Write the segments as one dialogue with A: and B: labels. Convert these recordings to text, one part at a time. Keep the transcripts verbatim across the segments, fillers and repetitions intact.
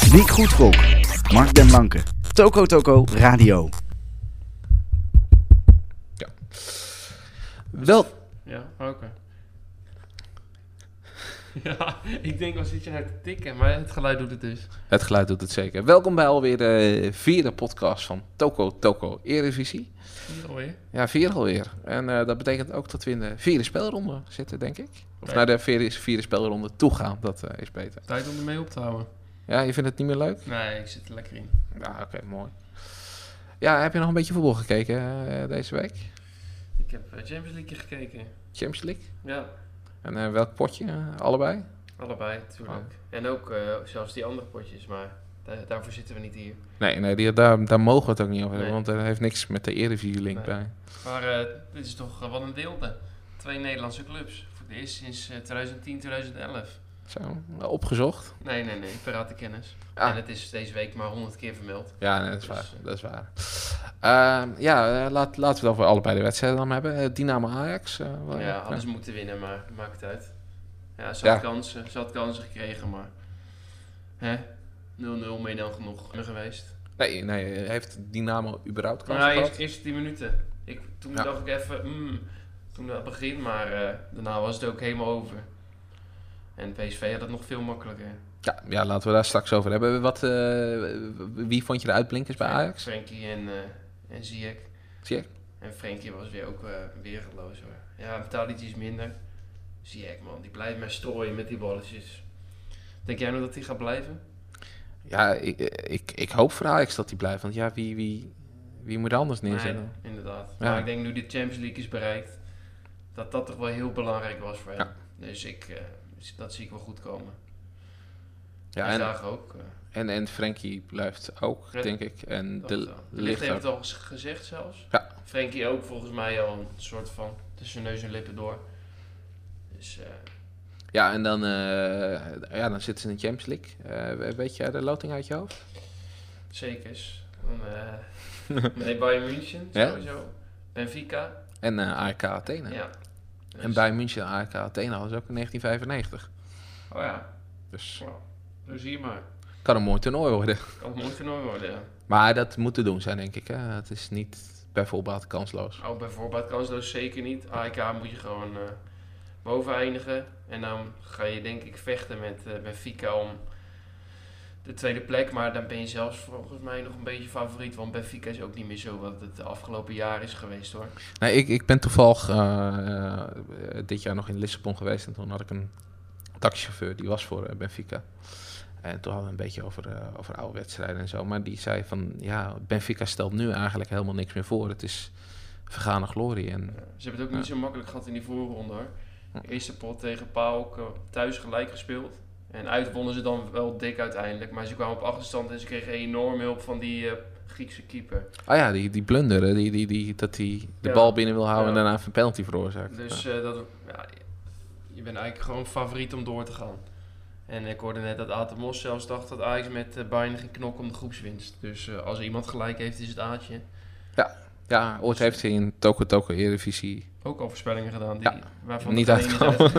A: Techniek Goedvolk. Mark den Blanke. Toko Toko Radio.
B: Ja. Wel...
C: Ja, oké. Okay. Ja, ik denk wel zit je nou te tikken, maar het geluid doet het dus.
B: Het geluid doet het zeker. Welkom bij alweer de vierde podcast van Toko Toko Eredivisie.
C: Vier alweer?
B: Ja, vier alweer. En uh, dat betekent ook dat we in de vierde spelronde zitten, denk ik. Of nee. naar de vierde, vierde spelronde toe gaan, dat uh, is beter.
C: Tijd om ermee op te houden.
B: Ja, je vindt het niet meer leuk?
C: Nee, ik zit er lekker in.
B: Ja, oké, okay, mooi. Ja, heb je nog een beetje voetbal gekeken uh, deze week?
C: Ik heb uh, Champions League gekeken.
B: Champions League?
C: Ja.
B: En uh, welk potje? Uh, allebei?
C: Allebei, natuurlijk. Oh. En ook uh, zelfs die andere potjes, maar da- daarvoor zitten we niet hier.
B: Nee, nee die, daar, daar mogen we het ook niet over hebben, nee. Want er heeft niks met de Eredivisie-link nee. bij.
C: Maar uh, dit is toch uh, wat een deelde. Twee Nederlandse clubs. Voor het eerst sinds uh, twintig tien, twintig elf.
B: Zo, opgezocht?
C: Nee, nee, nee. Parate kennis.
B: Ah.
C: En het is deze week maar honderd keer vermeld.
B: Ja, nee, dat is
C: dus,
B: waar.
C: Uh,
B: dat is waar. Uh, ja, uh, laat, laten we het over allebei de wedstrijden dan hebben. Uh, Dynamo Ajax. Uh,
C: wel, ja, hadden ze ja. moeten winnen, maar maakt het uit. Ja, ze had, ja. kansen, ze had kansen gekregen, maar hè? nul nul mee dan genoeg geweest.
B: Nee, nee, heeft Dynamo überhaupt kansen
C: nou,
B: gehad?
C: Eerst, eerst tien minuten. Ik, toen ja. dacht ik even, mm, toen dat begin, maar uh, daarna was het ook helemaal over. En P S V had het nog veel makkelijker.
B: Ja, ja, laten we daar straks over hebben. Wat, uh, wie vond je de uitblinkers bij Ajax?
C: Frenkie en, uh, en Ziyech.
B: Ziyech?
C: En Frenkie was weer ook uh, weergeloos hoor. Ja, Tadic is minder. Ziyech man, die blijft maar strooien met die balletjes. Denk jij nou dat hij gaat blijven?
B: Ja, ik, ik, ik hoop voor Ajax dat hij blijft. Want ja, wie, wie, wie moet anders neerzetten?
C: Nee, inderdaad.
B: Ja.
C: Maar ik denk nu de Champions League is bereikt, dat dat toch wel heel belangrijk was voor hem. Ja. Dus ik, uh, dat zie ik wel goed komen.
B: Ja,
C: en,
B: en,
C: ook, uh,
B: en, en Frenkie blijft ook, ja, denk ik. En de,
C: de Ligt heeft het al gezegd zelfs.
B: Ja.
C: Frenkie ook volgens mij al een soort van tussen neus en lippen door. Dus... Uh,
B: ja, en dan, uh, ja, dan zitten ze in de Champions League. Uh, weet jij de loting uit je hoofd?
C: Zekers. Uh, nee, Bayern München, sowieso. Ja? Benfica.
B: En uh, A E K Athene.
C: Ja.
B: Dus. En Bayern München en A E K Athene was ook in negentien vijfennegentig.
C: Oh ja.
B: Dus.
C: Wow. Zo zie je maar.
B: Kan een mooi toernooi worden.
C: Kan een mooi toernooi worden, ja.
B: Maar dat moet te doen zijn, denk ik. Hè? Het is niet bijvoorbeeld kansloos.
C: Oh, bijvoorbeeld kansloos zeker niet. A E K moet je gewoon... Uh, boven eindigen. En dan ga je denk ik vechten met uh, Benfica om de tweede plek. Maar dan ben je zelfs volgens mij nog een beetje favoriet. Want Benfica is ook niet meer zo wat het de afgelopen jaar is geweest hoor.
B: Nee, ik, ik ben toevallig uh, uh, dit jaar nog in Lissabon geweest. En toen had ik een taxichauffeur, die was voor uh, Benfica. En toen hadden we een beetje over, uh, over oude wedstrijden en zo. Maar die zei van, ja, Benfica stelt nu eigenlijk helemaal niks meer voor. Het is vergane glorie. En,
C: ja, ze hebben het ook niet ja. zo makkelijk gehad in die voorronde hoor. De eerste pot tegen PAOK uh, thuis gelijk gespeeld. En uit wonnen ze dan wel dik uiteindelijk. Maar ze kwamen op achterstand en ze kregen enorm hulp van die uh, Griekse keeper.
B: Ah ja, die, die blunder, die, die, die, dat hij de ja. bal binnen wil houden ja. en daarna een penalty veroorzaakt.
C: Dus
B: ja.
C: uh, dat, ja, je bent eigenlijk gewoon favoriet om door te gaan. En ik hoorde net dat Atemos zelfs dacht dat Ajax met uh, Bayern ging knokken om de groepswinst. Dus uh, als er iemand gelijk heeft, is het Aatje.
B: Ja, ja ooit dus, heeft hij in Toko Toko Eredivisie
C: ook al voorspellingen gedaan. Die,
B: ja,
C: waarvan
B: niet uitgekomen.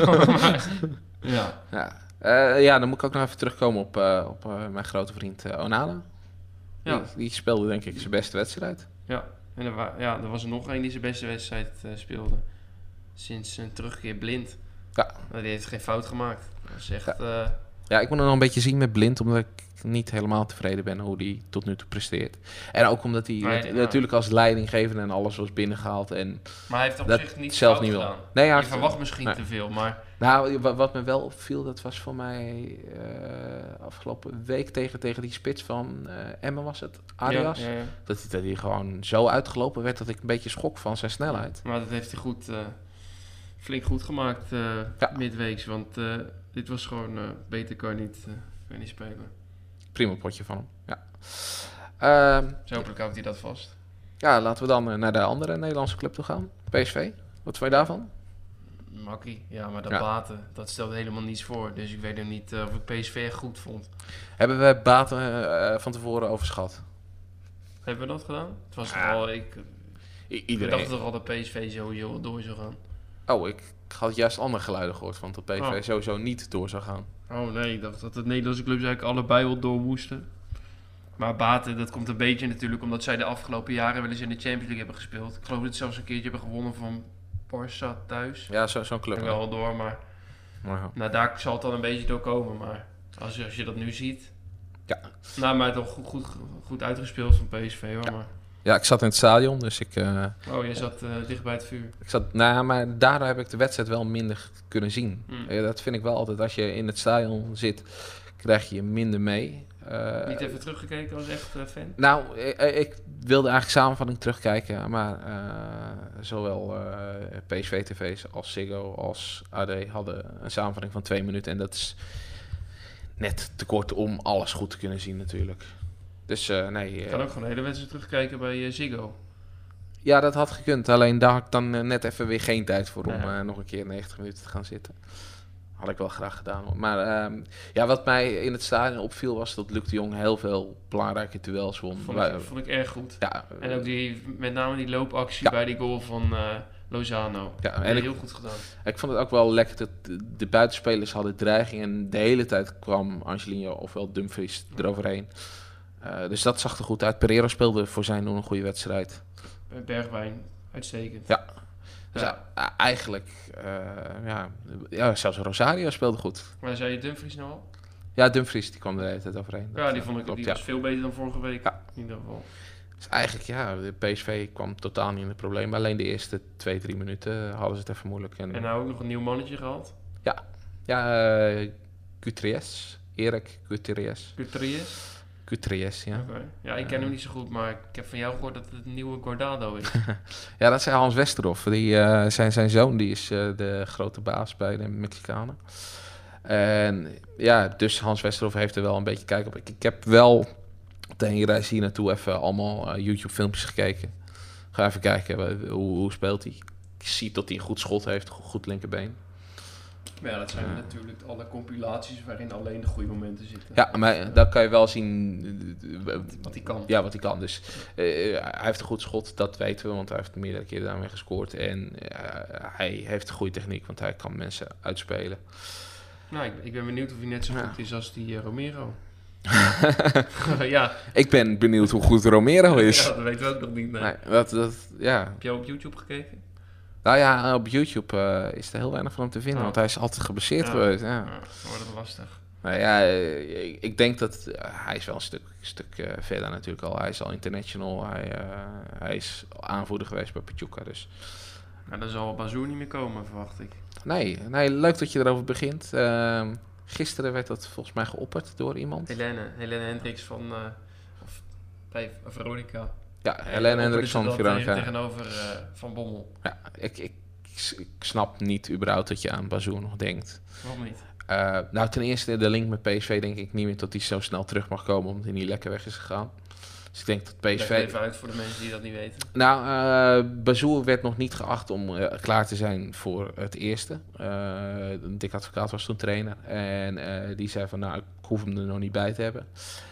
C: ja.
B: Ja. Uh, ja, dan moet ik ook nog even terugkomen op, uh, op uh, mijn grote vriend uh, Onana. Ja. Die, die speelde denk ik zijn beste wedstrijd.
C: Ja, en er, wa- ja, er was er nog één die zijn beste wedstrijd uh, speelde. Sinds zijn terugkeer Blind.
B: Ja.
C: Nou, die heeft geen fout gemaakt. Dat is echt...
B: Ja.
C: Uh,
B: ja, ik moet nog een beetje zien met Blind, omdat ik niet helemaal tevreden ben hoe hij tot nu toe presteert. En ook omdat hij nee, nat- natuurlijk als leidinggevende en alles was binnengehaald. En
C: maar hij heeft op
B: dat
C: zich niet
B: zelf
C: fout
B: niet
C: gedaan.
B: Nee, ja,
C: je verwacht misschien nee. te veel, maar...
B: Nou, wat me wel opviel, dat was voor mij uh, afgelopen week tegen, tegen die spits van uh, Emmen was het, Arias. Ja, ja, ja. Dat, hij, dat hij gewoon zo uitgelopen werd dat ik een beetje schok van zijn snelheid.
C: Maar dat heeft hij goed, uh, flink goed gemaakt uh, ja. midweeks, want uh, dit was gewoon, uh, beter kan je niet, uh, kan je niet spelen.
B: Prima potje van hem, ja. Uh,
C: Zo hopelijk houdt hij dat vast.
B: Ja, laten we dan uh, naar de andere Nederlandse club toe gaan, P S V. Wat vond je daarvan?
C: Makkie, ja, maar dat
B: ja.
C: Baten, dat stelde helemaal niets voor. Dus ik weet nog niet uh, of ik P S V echt goed vond.
B: Hebben we Baten uh, van tevoren overschat?
C: Hebben we dat gedaan? Het was
B: ja.
C: al, ik,
B: I- iedereen.
C: ik dacht toch al dat P S V sowieso door zou gaan.
B: Oh, ik had juist andere geluiden gehoord van dat P S V
C: oh.
B: sowieso niet door zou gaan.
C: Oh nee, ik dacht dat de Nederlandse clubs eigenlijk allebei wel door moesten. Maar Baten, dat komt een beetje natuurlijk omdat zij de afgelopen jaren wel eens in de Champions League hebben gespeeld. Ik geloof dat ze zelfs een keertje hebben gewonnen van Barça thuis.
B: Ja, zo, zo'n club.
C: Ik wel door, maar
B: Maar ja.
C: nou, daar zal het dan een beetje door komen. Maar als je, als je dat nu ziet...
B: Ja.
C: Nou, maar toch goed, goed, goed uitgespeeld van P S V hoor.
B: Ja.
C: Maar...
B: Ja, ik zat in het stadion, dus ik... Uh,
C: oh, jij zat uh, dicht bij het vuur.
B: Ik zat, nou ja, maar daardoor heb ik de wedstrijd wel minder kunnen zien.
C: Mm.
B: Uh, dat vind ik wel altijd. Als je in het stadion zit, krijg je minder mee. Uh,
C: Niet even teruggekeken als echt uh, fan?
B: Nou, ik, ik wilde eigenlijk samenvatting terugkijken. Maar uh, zowel uh, P S V-tv's als Ziggo als A D hadden een samenvatting van twee minuten. En dat is net te kort om alles goed te kunnen zien natuurlijk. Dus uh, nee...
C: Je kan uh, ook gewoon de hele wedstrijd terugkijken bij uh, Ziggo.
B: Ja, dat had gekund. Alleen daar had ik dan uh, net even weer geen tijd voor om
C: ja.
B: uh, nog een keer negentig minuten te gaan zitten. Had ik wel graag gedaan hoor. Maar uh, ja, wat mij in het stadion opviel was dat Luc de Jong heel veel belangrijke duels won.
C: Vond ik, vond ik erg goed.
B: Ja,
C: en ook die, met name die loopactie
B: ja.
C: bij die goal van uh, Lozano.
B: Ja, en
C: heel
B: ik,
C: goed gedaan.
B: Ik vond het ook wel lekker dat de buitenspelers hadden dreiging en de hele tijd kwam Angelino ofwel Dumfries eroverheen. Uh, dus dat zag er goed uit. Pereira speelde voor zijn doen een goede wedstrijd.
C: Bergwijn, uitstekend.
B: Ja. Dus ja. Uh, eigenlijk, uh, ja, ja, zelfs Rosario speelde goed.
C: Maar zei je Dumfries nou al?
B: Ja, Dumfries, die kwam er de hele tijd overheen.
C: Ja,
B: dat,
C: die vond ik
B: klopt,
C: die
B: ja.
C: was veel beter dan vorige week.
B: Ja.
C: In ieder geval.
B: Dus eigenlijk, ja, de P S V kwam totaal niet in het probleem. Alleen de eerste twee, drie minuten hadden ze het even moeilijk. En,
C: en nou ook nog een nieuw mannetje gehad?
B: Ja, ja uh, Gutierrez. Erik Gutierrez.
C: Gutierrez?
B: Gutierrez, ja.
C: Okay. Ja, ik ken uh, hem niet zo goed, maar ik heb van jou gehoord dat het een nieuwe Guardado is.
B: Ja, dat zei Hans Westerhof. Die, uh, zijn, zijn zoon die is uh, de grote baas bij de Mexicanen. En ja, dus Hans Westerhof heeft er wel een beetje kijk op. Ik, ik heb wel tegen reis hier naartoe even allemaal uh, YouTube-filmpjes gekeken. Ga even kijken, hoe, hoe speelt hij. Ik zie dat hij een goed schot heeft, een goed linkerbeen.
C: Maar ja, dat zijn uh, natuurlijk alle compilaties waarin alleen de goede momenten zitten.
B: Ja, maar uh, daar kan je wel zien uh,
C: wat hij kan.
B: Ja, wat hij kan. Dus uh, hij heeft een goed schot, dat weten we, want hij heeft meerdere keren daarmee gescoord. En uh, hij heeft een goede techniek, want hij kan mensen uitspelen.
C: Nou, ik, ik ben benieuwd of hij net zo
B: ja.
C: goed is als die uh, Romero. Ja.
B: Ik ben benieuwd hoe goed Romero is.
C: Ja, dat weten we ook nog niet. Nee.
B: Nee, dat, dat, ja.
C: Heb jij op YouTube gekeken?
B: Nou ja, op YouTube uh, is er heel weinig van hem te vinden, oh. want hij is altijd geblesseerd
C: ja.
B: geweest. Ja.
C: Ja, dan wordt het lastig.
B: Nou ja, ik, ik denk dat uh, hij is wel een stuk, stuk uh, verder natuurlijk al. Hij is al international, hij, uh, hij is aanvoerder geweest bij Pachuca, dus...
C: Nou, dan zal Bazoer niet meer komen, verwacht ik.
B: Nee, nee, leuk dat je erover begint. Uh, gisteren werd dat volgens mij geopperd door iemand.
C: Helene, Helene Hendricks van uh, of, bij Veronica.
B: Ja, Helene Hendricks van Veronica.
C: Tegenover uh, Van Bommel.
B: Ja, ik, ik, ik snap niet überhaupt dat je aan Bazoer nog denkt.
C: Waarom niet?
B: Uh, nou, ten eerste de link met P S V denk ik niet meer dat hij zo snel terug mag komen, omdat hij niet lekker weg is gegaan. Dus ik denk dat P S V...
C: Leg even uit voor de mensen die dat niet weten.
B: Nou, uh, Bazoer werd nog niet geacht om uh, klaar te zijn voor het eerste. Uh, Dick Advocaat was toen trainer. En uh, die zei van, nou, ik hoef hem er nog niet bij te hebben.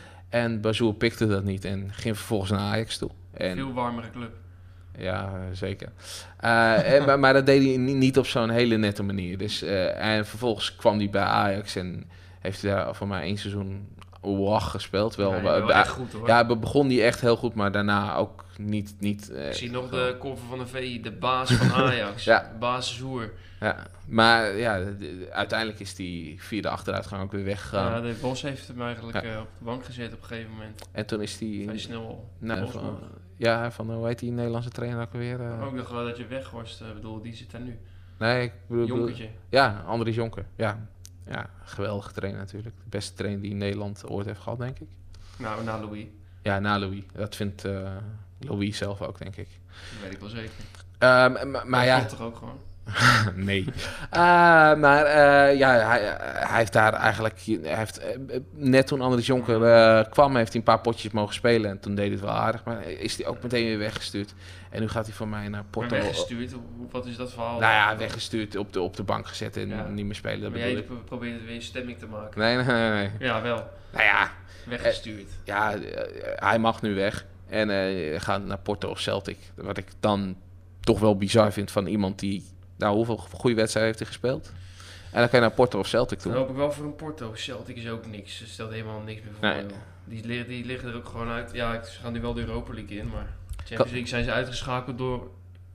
B: En Bazoer pikte dat niet en ging vervolgens naar Ajax toe. En,
C: veel warmere club.
B: Ja, zeker. Uh, en, maar, maar dat deed hij niet op zo'n hele nette manier. Dus, uh, en vervolgens kwam hij bij Ajax en heeft hij daar voor mij één seizoen wach gespeeld. Wel,
C: ja, wel echt goed hoor.
B: Ja, begon hij echt heel goed, maar daarna ook niet... niet uh,
C: ik zie nog de cover van de V, de baas van Ajax.
B: Ja.
C: Baas Zoer.
B: Ja, maar ja, de, de, uiteindelijk is hij via de achteruitgang ook weer weggegaan.
C: Ja, de Bos heeft hem eigenlijk
B: ja.
C: uh, op de bank gezet op een gegeven moment.
B: En toen is hij...
C: Vrij snel.
B: Nou, van, ja, van hoe heet die Nederlandse trainer ook weer? Uh...
C: Ook nog wel dat je Weghorst, uh, bedoel, die zit daar nu.
B: Nee, ik bedoel...
C: Jonkertje.
B: Ja, Andries Jonker, ja. Ja, geweldige trainer natuurlijk. De beste trainer die Nederland ooit heeft gehad, denk ik.
C: Nou, na Louis.
B: Ja, na Louis. Dat vindt uh, Louis zelf ook, denk ik.
C: Dat weet ik wel zeker.
B: Um, maar maar ja...
C: Dat toch ook gewoon?
B: Nee. Uh, maar uh, ja, hij, hij heeft daar eigenlijk... Hij heeft, uh, net toen Andries Jonker uh, kwam, heeft hij een paar potjes mogen spelen. En toen deed hij het wel aardig. Maar is hij ook meteen weer weggestuurd. En nu gaat hij van mij naar Porto.
C: Maar weggestuurd? Wat is dat verhaal?
B: Nou ja, weggestuurd, op de, op de bank gezet en ja. niet meer spelen. Dat
C: maar
B: bedoel
C: jij
B: ik.
C: probeert het weer in stemming te maken.
B: Nee, nee, nee. nee.
C: Ja, wel.
B: Nou ja.
C: Weggestuurd.
B: Uh, ja, uh, hij mag nu weg. En uh, gaat naar Porto of Celtic. Wat ik dan toch wel bizar vind van iemand die... Nou, hoeveel goede wedstrijden heeft hij gespeeld? En dan kan je naar Porto of Celtic toe.
C: Dan hoop ik wel voor een Porto. Celtic is ook niks. Ze stelt helemaal niks meer voor.
B: Nee.
C: Die, li- die liggen er ook gewoon uit. Ja, ze gaan nu wel de Europa League in, maar Champions League zijn ze uitgeschakeld door,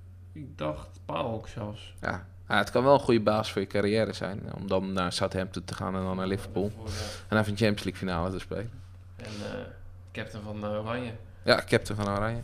C: ik dacht, PAOK zelfs.
B: Ja. Ja, het kan wel een goede basis voor je carrière zijn. Om dan naar Southampton te gaan en dan naar Liverpool.
C: Voor, uh,
B: En even een Champions League finale te spelen.
C: en uh, captain van uh, Oranje.
B: Ja, captain van Oranje.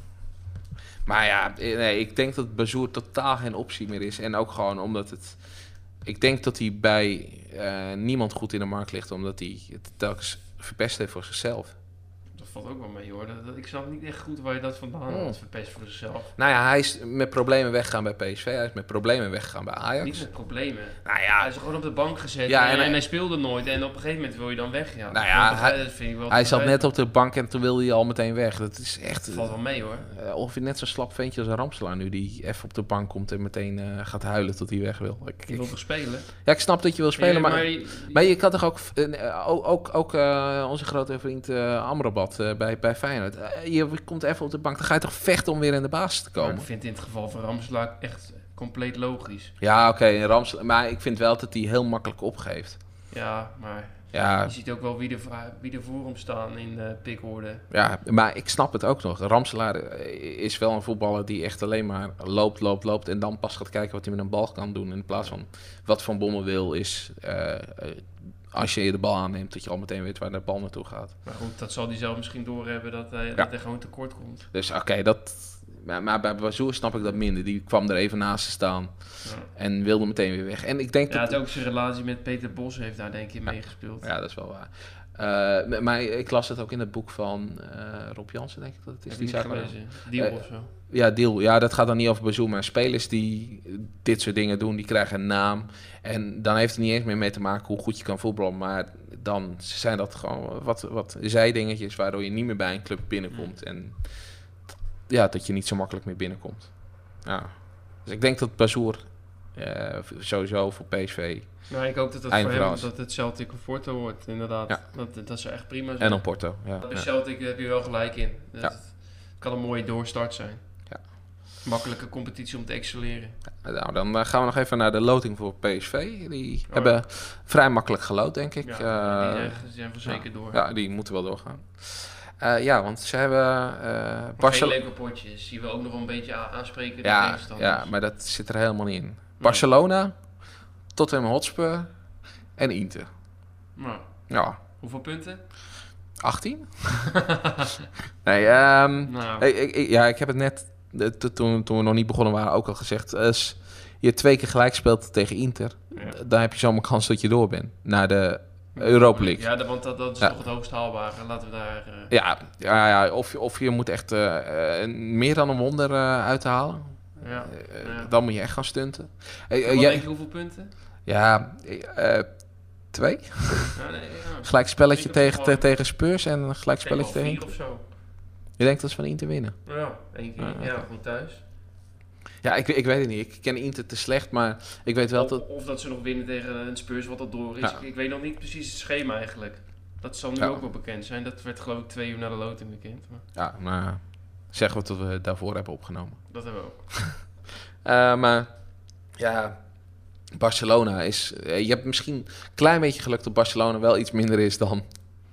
B: Maar ja, nee, ik denk dat Bazoer totaal geen optie meer is. En ook gewoon omdat het... Ik denk dat hij bij uh, niemand goed in de markt ligt. Omdat hij het telkens verpest heeft voor zichzelf.
C: Dat valt ook wel mee hoor. Dat, dat, ik snap niet echt goed waar je dat vandaan
B: Oh.
C: had verpest voor zichzelf.
B: Nou ja, hij is met problemen weggegaan bij P S V. Hij is met problemen weggegaan bij Ajax.
C: Niet met problemen.
B: Nou
C: Hij
B: ja,
C: is gewoon op de bank gezet
B: Ja,
C: en,
B: en
C: en,
B: hij-
C: hij speelde nooit. En op een gegeven moment wil je dan weg. Ja,
B: Nou ja,
C: dat,
B: hij-
C: dat vind ik wel
B: hij
C: te
B: zat net
C: begrijpen.
B: op de bank en toen wilde hij al meteen weg. Dat is echt...
C: Dat valt wel mee hoor.
B: Uh, ongeveer net zo'n slap ventje als een Ramselaar nu. Die even op de bank komt en meteen uh, gaat huilen tot hij weg wil. Ik,
C: Je
B: ik-
C: wil toch spelen?
B: ja, ik snap dat je wil spelen, maar...
C: je-
B: Maar je kan toch ook, uh, ook, ook, ook uh, onze grote vriend uh, Amrabat uh, bij, bij Feyenoord. Uh, je komt even op de bank, dan ga je toch vechten om weer in de basis te
C: Maar
B: komen.
C: ik vind in het geval van Ramselaar echt compleet logisch.
B: Ja, oké, okay, Ramselaar. Maar ik vind wel dat hij heel makkelijk opgeeft.
C: Ja, maar
B: Ja,
C: je ziet ook wel wie er, wie er voor hem staan in de pikorde.
B: ja, maar ik snap het ook nog. Ramselaar is wel een voetballer die echt alleen maar loopt, loopt, loopt... en dan pas gaat kijken wat hij met een bal kan doen. In plaats van wat Van Bommel wil is... Uh, uh, als je de bal aanneemt, dat je al meteen weet waar de bal naartoe gaat.
C: Maar goed, dat zal hij zelf misschien doorhebben dat hij,
B: Ja.
C: dat hij gewoon tekort komt.
B: Dus oké, okay, dat... Maar, maar bij Bazoer snap ik dat minder. Die kwam er even naast te staan
C: Ja,
B: en wilde meteen weer weg. En ik denk
C: ja
B: dat...
C: het ook zijn relatie met Peter Bos heeft daar denk ik meegespeeld.
B: Ja, dat is wel waar. Uh, maar ik las het ook in het boek van uh, Rob Jansen, denk ik dat het is.
C: Heb
B: Die
C: je niet
B: zaak
C: gelezen? Deal
B: Eh,
C: of zo?
B: Ja, deal. Ja, dat gaat dan niet over Bazoer, maar spelers die dit soort dingen doen, die krijgen een naam. En dan heeft het niet eens meer mee te maken hoe goed je kan voetballen, maar dan zijn dat gewoon wat, wat zijdingetjes waardoor je niet meer bij een club binnenkomt. En ja, dat je niet zo makkelijk meer binnenkomt. Ja. Dus ik denk dat Bazoer uh, sowieso voor P S V
C: Nou, ik hoop dat het
B: Einde
C: voor hem
B: verhaal is.
C: dat het Celtic of Porto wordt, inderdaad.
B: Ja.
C: Dat, dat zou echt prima zijn.
B: en dan Porto. Ja,
C: Bij
B: ja.
C: Celtic heb je wel gelijk in. Dat
B: Ja.
C: kan een mooie doorstart zijn.
B: Ja.
C: Makkelijke competitie om te excelleren.
B: Nou, dan uh, gaan we nog even naar de loting voor P S V. Die
C: Oh.
B: hebben vrij makkelijk geloot, denk ik.
C: Ja,
B: Uh,
C: die zijn, die zijn voor zeker door.
B: Ja, die moeten wel doorgaan. Uh, ja, want ze hebben uh,
C: Maar
B: Barcelona.
C: geen leuke potjes. Die we ook nog wel een beetje a- aanspreken. de
B: Ja,
C: tegenstanders.
B: ja, maar dat zit er helemaal niet in. Barcelona, Tottenham Hotspur en Inter.
C: Nou,
B: Ja,
C: hoeveel punten?
B: achttien? nee, um,
C: Nou,
B: ik, ik, ja, ik heb het net, de, to- toen, toen we nog niet begonnen waren, ook al gezegd. Als je twee keer gelijk speelt tegen Inter,
C: ja.
B: dan heb je zomaar kans dat je door bent naar de Europa League.
C: Ja, dat- want dat, dat is
B: Ja.
C: toch het hoogst haalbare. Laten we daar... eh,
B: Ja, ja, ja of, of je moet echt uh, uh, meer dan een wonder uh, uithalen.
C: ja.
B: Uh,
C: Ja.
B: Dan moet je echt gaan stunten. Uh, uh,
C: Wat
B: jij-
C: denk je hoeveel punten?
B: ja, uh, twee.
C: Ja, nee, ja.
B: Gelijk spelletje
C: Ik denk
B: tegen,
C: dat
B: te-
C: het wel-
B: tegen Spurs en een gelijk
C: Ik denk
B: spelletje
C: wel
B: tegen
C: vier of zo.
B: Je denkt dat ze van Inter winnen?
C: Ja, één keer.
B: Ah,
C: Ja,
B: oké.
C: gewoon thuis.
B: Ja, ik, ik weet het niet. Ik ken Inter te slecht, maar ik weet wel
C: Of,
B: dat...
C: of dat ze nog winnen tegen een Spurs wat dat door is.
B: Ja.
C: Ik, ik weet nog niet precies het schema eigenlijk. Dat zal nu
B: Ja.
C: ook wel bekend zijn. Dat werd geloof ik twee uur na de loting bekend. Maar
B: Ja, maar zeggen we dat we daarvoor hebben opgenomen.
C: dat hebben we ook.
B: Uh, maar ja, Barcelona is... Uh, je hebt misschien een klein beetje geluk dat Barcelona wel iets minder is dan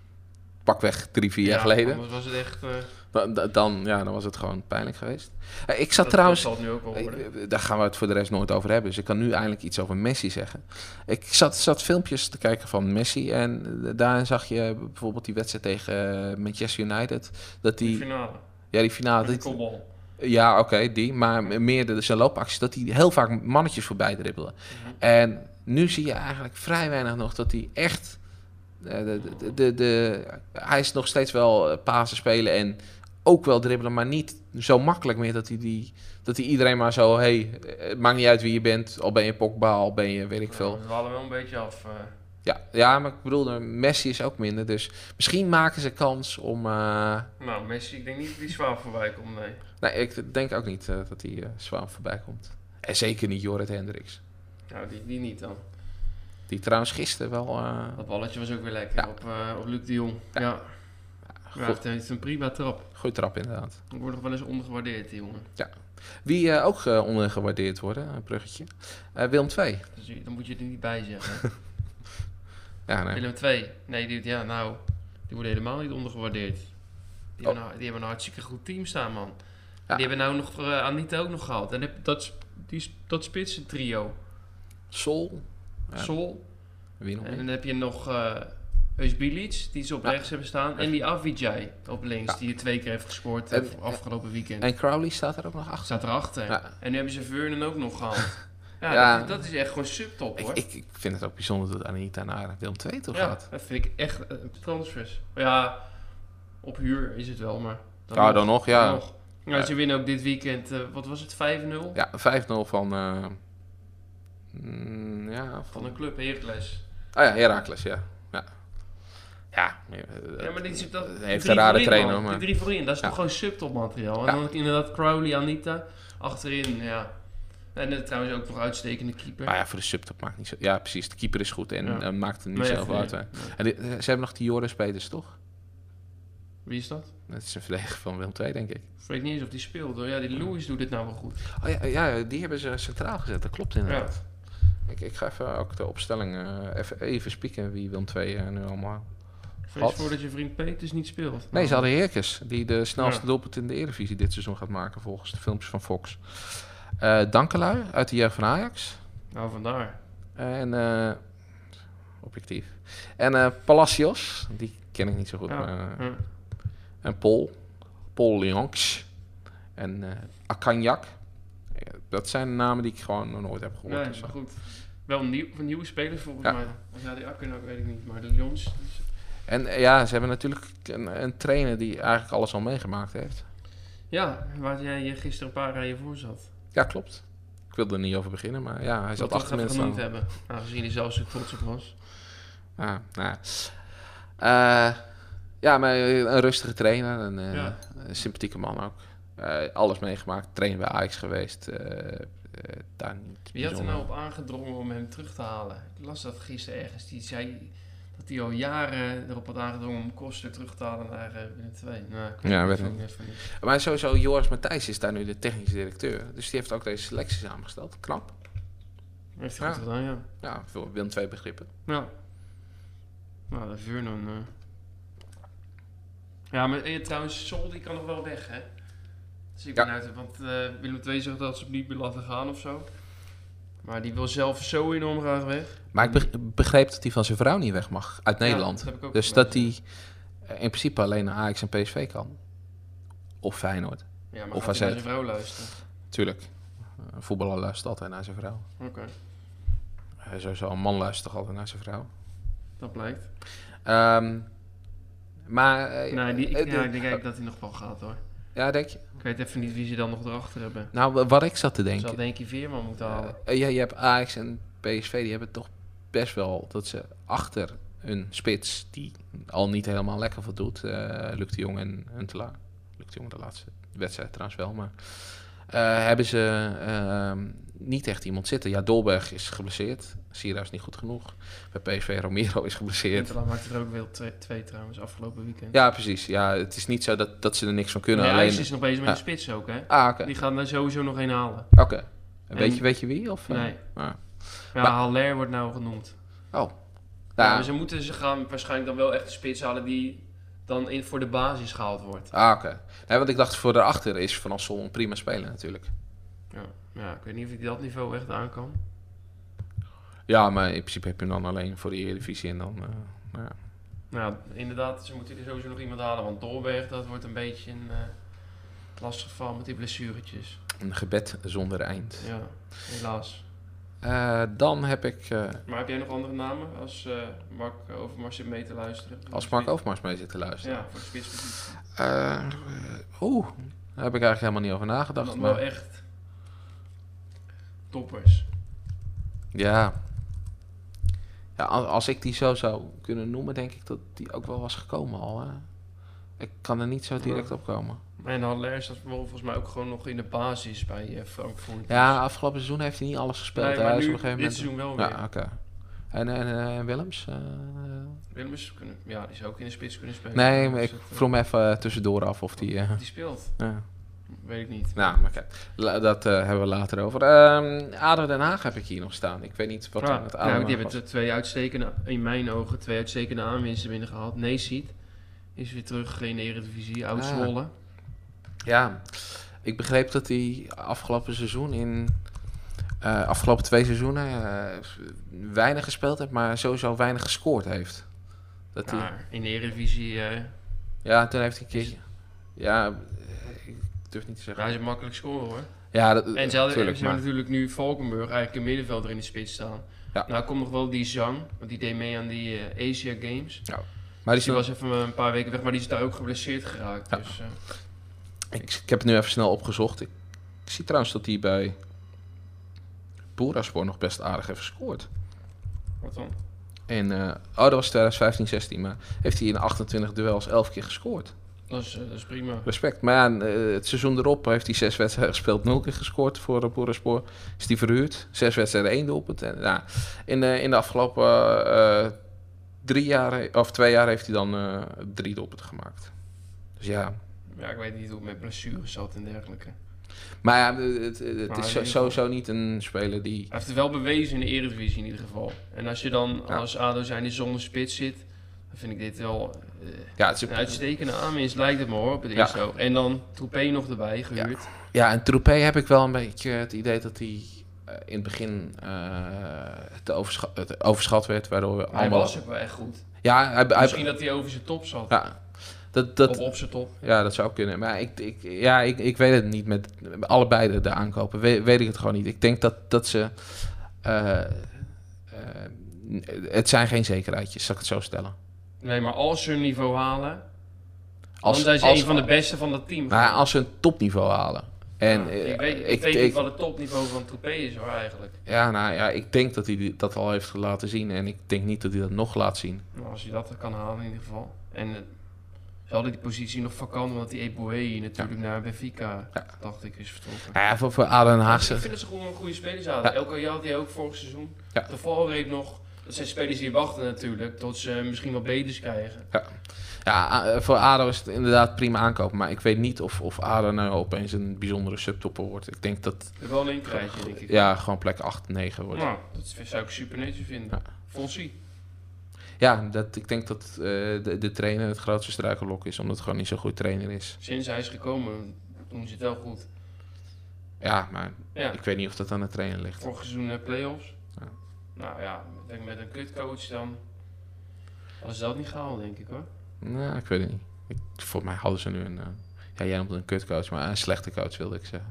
B: pakweg drie, vier jaar
C: Ja,
B: geleden.
C: Anders was het echt... eh,
B: Dan, dan, ja, dan was het gewoon pijnlijk geweest. Uh, ik zat
C: dat,
B: trouwens...
C: Dat zal het nu ook wel worden.
B: Eh, Daar gaan we het voor de rest nooit over hebben. Dus ik kan nu eindelijk iets over Messi zeggen. Ik zat, zat filmpjes te kijken van Messi. En eh, daarin zag je bijvoorbeeld die wedstrijd tegen eh, Manchester United. Dat
C: De
B: die,
C: finale.
B: ja, die finale.
C: Met de
B: die-
C: kopbal.
B: ja, oké, die. Maar meer de, zijn loopacties. Dat hij heel vaak mannetjes voorbij dribbelen.
C: Mhm.
B: En nu zie je eigenlijk vrij weinig nog dat hij echt... eh, de, de, de, de, hij is nog steeds wel eh, pasen spelen en ook wel dribbelen, maar niet zo makkelijk meer dat hij, die, dat hij iedereen maar zo... Hey, het maakt niet uit wie je bent, al ben je Pogba, al ben je weet ik veel.
C: Nou, we halen wel een beetje af. eh.
B: Ja, ja, maar ik bedoel, Messi is ook minder, dus misschien maken ze kans om... Uh,
C: Nou, Messi, ik denk niet dat die zwaar voorbij komt, nee.
B: nee, ik denk ook niet uh, dat hij uh, zwaar voorbij komt. En zeker niet Jorrit Hendricks.
C: Nou, die, die niet dan.
B: Die trouwens gisteren wel... Uh,
C: Dat balletje was ook weer lekker
B: Ja.
C: op, uh, op Luc de Jong. Ja.
B: Ja.
C: ja. Ja, het heeft een prima trap.
B: Goeie trap inderdaad.
C: Ik word nog wel eens ondergewaardeerd, die jongen.
B: Wie uh, ook uh, ondergewaardeerd worden, een bruggetje. Uh, Willem twee.
C: Dus dan moet je er niet bij zeggen.
B: Ja, nee.
C: Willem twee. Nee, die, ja, nou, die worden helemaal niet ondergewaardeerd. Die,
B: Oh.
C: hebben, nou, die hebben een hartstikke goed team staan, man.
B: Ja.
C: Die hebben nou nog uh, Anita ook nog gehad. En heb- dat, die, dat spitsen trio.
B: Sol. Ja.
C: Sol.
B: Wie nog
C: En
B: meer?
C: dan heb je nog uh, Eusbilic, die ze op
B: Ja.
C: rechts hebben staan. En die Avijay op links,
B: Ja.
C: die er twee keer heeft gescoord
B: En-
C: uh, afgelopen weekend.
B: En Crowley staat er ook nog achter.
C: Staat erachter.
B: Ja.
C: En nu hebben ze Vernon ook nog gehad. Ja,
B: Ja.
C: Dat, dat is echt gewoon subtop, hoor.
B: Ik, ik, ik vind het ook bijzonder dat Anita naar Willem twee toe
C: ja,
B: gaat.
C: dat vind ik echt uh, transfers. Ja, op huur is het wel, maar...
B: Ja, dan nog, ja.
C: dan nog. Ja,
B: Ja.
C: ze winnen ook dit weekend, uh, wat was het, vijf nul?
B: Ja, vijf nul van... Uh, mm, ja,
C: Van
B: van...
C: een club, Heracles.
B: Oh ja, Heracles, ja. Ja, ja, uh,
C: Ja, maar dit is dat, die
B: heeft
C: drie
B: een rare
C: voorin,
B: trainer,
C: man.
B: maar...
C: Die drie voorin, dat is
B: Ja.
C: toch gewoon subtop materiaal. En
B: Ja.
C: dan inderdaad Crowley, Anita, achterin, ja. En uh, trouwens ook nog uitstekende keeper.
B: Maar ja, voor de subtop maakt niet zo... Ja, precies. De keeper is goed en
C: Ja.
B: uh, maakt er niet
C: Nee,
B: zoveel
C: nee,
B: uit. hè.
C: nee.
B: En die- ze hebben nog die Joris Peters, toch?
C: Wie is dat?
B: Dat is een verdediger van Willem twee, denk ik.
C: Ik weet niet eens of die speelt hoor. Ja, die Louis doet dit nou wel goed.
B: Oh ja, ja, die hebben ze centraal gezet. Dat klopt inderdaad. Ik, ik ga even ook de opstelling uh, even, even spieken wie Willem twee uh, nu allemaal...
C: Vrees
B: Had.
C: voor dat je vriend Peters niet speelt.
B: Nee, ze hadden Heerkes, die de snelste
C: Ja.
B: doelpunt in de Eredivisie dit seizoen gaat maken, volgens de filmpjes van Fox. Uh, Dankelui, uit de jeugd van Ajax.
C: Nou, vandaar.
B: En, uh, objectief. En uh, Palacios, die ken ik niet zo goed.
C: Ja,
B: Maar, uh,
C: ja.
B: en Paul, Paul Lyonx. En uh, Akanjak. Ja, dat zijn namen die ik gewoon nog nooit heb gehoord.
C: Nee,
B: dus,
C: maar goed. Wel een, nieuw, een nieuwe speler volgens
B: Ja.
C: mij. Ja, die Akken ook weet ik niet. Maar de Lyons. Dus...
B: En uh, ja, ze hebben natuurlijk een, een trainer die eigenlijk alles al meegemaakt heeft.
C: Ja, waar jij je gisteren een paar rijen voor zat.
B: Ja, klopt. Ik wilde er niet over beginnen, maar ja, hij zat
C: Dat
B: achter
C: toch
B: me
C: even
B: staan.
C: genoemd hebben. Aangezien hij zelf zo trots op was.
B: Ja, nou ja. Uh, ja, maar een rustige trainer, een, uh,
C: Ja.
B: een sympathieke man ook. Uh, alles meegemaakt, trainer bij Ajax geweest. Uh, uh, daar niet
C: Wie had er
B: bijzonder.
C: nou op aangedrongen om hem terug te halen? Ik las dat gisteren ergens. Die zei dat hij al jaren erop had aangedrongen om Koster terug te halen naar uh, Willem twee. Nou, ik
B: Ja,
C: het
B: weet
C: even
B: ik.
C: even niet.
B: Maar sowieso, Joris Matthijs is daar nu de technische directeur. Dus die heeft ook deze selectie samengesteld. Knap.
C: Heeft hij
B: Ja.
C: goed gedaan, ja.
B: Ja, voor Willem twee begrippen.
C: Ja. Nou, de Vernon... Uh... Ja, maar eh, trouwens, Sol die kan nog wel weg, hè? Dus ik
B: Ja.
C: ben uit, want uh, Willem twee zegt dat ze hem niet meer laten gaan of zo. Maar die wil zelf zo enorm graag weg.
B: Maar ik beg- begreep dat hij van zijn vrouw niet weg mag uit Nederland.
C: Ja, dat heb ik ook
B: Dus dat hij
C: gelezen.
B: uh, in principe alleen naar Ajax en P S V kan. Of Feyenoord.
C: Ja, maar
B: of
C: gaat hij
B: A Z.
C: naar zijn vrouw luisteren?
B: Tuurlijk. Een voetballer luistert altijd naar zijn vrouw.
C: Oké,
B: Uh, sowieso een man luistert toch altijd naar zijn vrouw.
C: dat blijkt.
B: Um, maar... uh,
C: Nee, die, ik,
B: uh,
C: ja,
B: de-
C: ik denk eigenlijk dat hij nog wel gaat, hoor.
B: ja, denk je?
C: Ik weet even niet wie ze dan nog erachter hebben.
B: Nou, wa- wat ik zat te
C: Ze
B: denken...
C: had denk ik Veerman moeten halen.
B: Uh, ja, je hebt Ajax en P S V, die hebben toch best wel dat ze achter een spits die al niet helemaal lekker wat doet, uh, Luc de Jong en Huntelaar. Luc de Jong de laatste wedstrijd trouwens wel, maar uh, hebben ze uh, niet echt iemand zitten. Ja, Dolberg is geblesseerd, Sierra is niet goed genoeg. Bij P S V Romero is geblesseerd.
C: Interland maakte er ook weer twee, twee trouwens, afgelopen weekend.
B: Ja, precies. Ja, het is niet zo dat, dat ze er niks van kunnen.
C: Nee,
B: alleen...
C: Ajax is nog bezig met
B: Ja.
C: de spits ook, hè?
B: Ah, oké.
C: Die gaan er sowieso nog een halen.
B: Oké. Weet,
C: En-
B: je, weet je wie? Of, uh,
C: Nee.
B: ah.
C: Ja,
B: Maar-
C: Haller wordt nou genoemd.
B: Oh.
C: Ja,
B: Ja.
C: maar ze moeten ze gaan waarschijnlijk dan wel echt een spits halen die dan in, voor de basis gehaald wordt.
B: Ah, oké. Nee, want ik dacht voor daarachter is Van Assel een prima speler natuurlijk.
C: Ja. ja, ik weet niet of ik dat niveau echt aan kan.
B: Ja, maar in principe heb je hem dan alleen voor de Eredivisie en dan... Uh, nou ja.
C: Nou, ja, inderdaad, ze moeten er sowieso nog iemand halen. Want Dolberg, dat wordt een beetje een uh, lastig geval met die blessuretjes.
B: Een gebed zonder eind.
C: Ja, helaas.
B: Uh, dan heb ik... Uh,
C: Maar heb jij nog andere namen als uh, Mark Overmars zit mee te luisteren?
B: als Mark Overmars mee zit te luisteren.
C: Ja, voor de spitspositie.
B: Uh, Oeh, daar heb ik eigenlijk helemaal niet over nagedacht.
C: Dan
B: Maar
C: wel echt toppers.
B: ja. Ja, als, als ik die zo zou kunnen noemen, denk ik dat die ook wel was gekomen al. Hè? Ik kan er niet zo direct
C: Ja.
B: op komen.
C: En Haller staat volgens mij ook gewoon nog in de basis bij uh, Frankfurt.
B: Ja, afgelopen seizoen heeft hij niet alles gespeeld.
C: Nee,
B: hè?
C: maar
B: Hij is
C: nu,
B: op een gegeven
C: dit
B: moment...
C: seizoen wel weer.
B: Ja, oké. En, en, en Willems? Uh,
C: Willems, kunnen, ja, die zou ook in de spits kunnen spelen.
B: Nee, maar
C: dus
B: ik
C: dat,
B: vroeg me even uh, tussendoor af of die... Uh,
C: die speelt.
B: Ja.
C: Weet ik niet.
B: Nou, maar kijk, la, dat uh, hebben we later over. Um, A D O Den Haag heb ik hier nog staan. Ik weet niet wat
C: ja,
B: er met A D O
C: nou, die
B: was.
C: hebben twee uitstekende, in mijn ogen, twee uitstekende aanwinsten binnen gehad. Neesiet is weer terug in de Eredivisie, oud Zwolle. Ah.
B: Ja, ik begreep dat hij afgelopen seizoen in... Uh, afgelopen twee seizoenen uh, weinig gespeeld heeft, maar sowieso weinig gescoord heeft. Dat
C: ja,
B: hij...
C: in de Eredivisie... Uh,
B: ja, toen heeft hij een keer... Ja, ik durf niet te zeggen.
C: Hij is een makkelijk scoren hoor.
B: Ja, dat,
C: en ze hadden
B: maar...
C: natuurlijk nu Valkenburg, eigenlijk een middenvelder in de spits staan. Ja. Nou komt nog wel die Zhang, want die deed mee aan die uh, Asia Games. Ja. Maar die, die was even een paar weken weg, maar die is daar ook geblesseerd geraakt. Ja. Dus, uh...
B: ik, ik heb het nu even snel opgezocht. Ik, ik zie trouwens dat hij bij Bursaspor nog best aardig heeft gescoord.
C: Wat dan?
B: En, uh, oh, dat was twintig vijftien zestien, maar heeft hij in achtentwintig duels elf keer gescoord.
C: Dat is, uh, dat is prima.
B: Respect. Maar ja, uh, het seizoen erop heeft hij zes wedstrijden gespeeld, nul keer gescoord voor uh, Bursaspor. Is hij verhuurd, zes wedstrijden, één doelpunt. En, nou, in, uh, in de afgelopen uh, drie jaar, of twee jaar heeft hij dan uh, drie doelpunten gemaakt. Dus ja.
C: Ja, ik weet niet hoe het met blessures zat en dergelijke.
B: Maar ja, het, het maar is zo, sowieso niet een speler die...
C: Hij heeft het wel bewezen in de Eredivisie in ieder geval. En als je dan ja. als A D O zijnde zonder spits zit, dan vind ik dit wel uh, ja, het is een uitstekende aanwinst, lijkt het me hoor, op het eerste oog. En dan Troepé nog erbij, gehuurd.
B: Ja, ja en Troepé heb ik wel een beetje het idee dat hij uh, in het begin uh, te overschat, te overschat werd, waardoor we
C: maar
B: allemaal...
C: Hij was ook wel echt goed.
B: Ja, hij, hij,
C: Misschien dat hij over zijn top zat.
B: Ja. Dat, dat,
C: of op zijn top.
B: Ja, dat zou kunnen. Maar ik, ik, ja, ik, ik weet het niet. Met allebei de, de aankopen weet, weet ik het gewoon niet. Ik denk dat, dat ze... Uh, uh, het zijn geen zekerheidjes, zal ik het zo stellen.
C: Nee, maar als ze een niveau halen... Als, dan zijn ze als, een van de beste van dat team.
B: Maar als ze een topniveau halen... En,
C: ja, ik weet, ik, ik weet ik, niet wat het topniveau van Troepé is hoor, eigenlijk.
B: Ja, nou ja, ik denk dat hij dat al heeft laten zien. En ik denk niet dat hij dat nog laat zien.
C: Nou, als hij dat kan halen in ieder geval. En... Ze hadden die positie nog vakant, omdat die Eboué natuurlijk ja. naar Benfica, ja. dacht ik, is vertrokken.
B: Ja, ja voor, voor A D O Den Haag.
C: Ja, ik vind dat ze gewoon een goede spelers hadden. Ja. Elke jaar had hij ook vorig seizoen. Ja. De valreep nog. Dat zijn spelers die wachten natuurlijk, tot ze misschien wat beters krijgen.
B: Ja, ja voor A D O is het inderdaad prima aankopen. Maar ik weet niet of, of A D O nou opeens een bijzondere subtopper wordt. Ik denk dat...
C: Er wel een krijtje, denk ik.
B: Ja, gewoon plek acht, negen wordt.
C: Nou, dat zou ik super netjes vinden. Ja. Fonsie.
B: Ja, dat, ik denk dat uh, de, de trainer het grootste struikelblok is, omdat het gewoon niet zo'n goed trainer is.
C: Sinds hij is gekomen, doen ze het wel goed.
B: Ja, maar
C: ja.
B: ik weet niet of dat aan de trainer ligt.
C: Vorig seizoen uh, play-offs. Ja. Nou ja, ik denk met een kutcoach dan was dat niet gehaald, denk ik hoor.
B: Nou, ik weet het niet. Ik, volgens mij hadden ze nu een... Uh, ja, jij noemt het een kutcoach, maar een slechte coach wilde ik zeggen.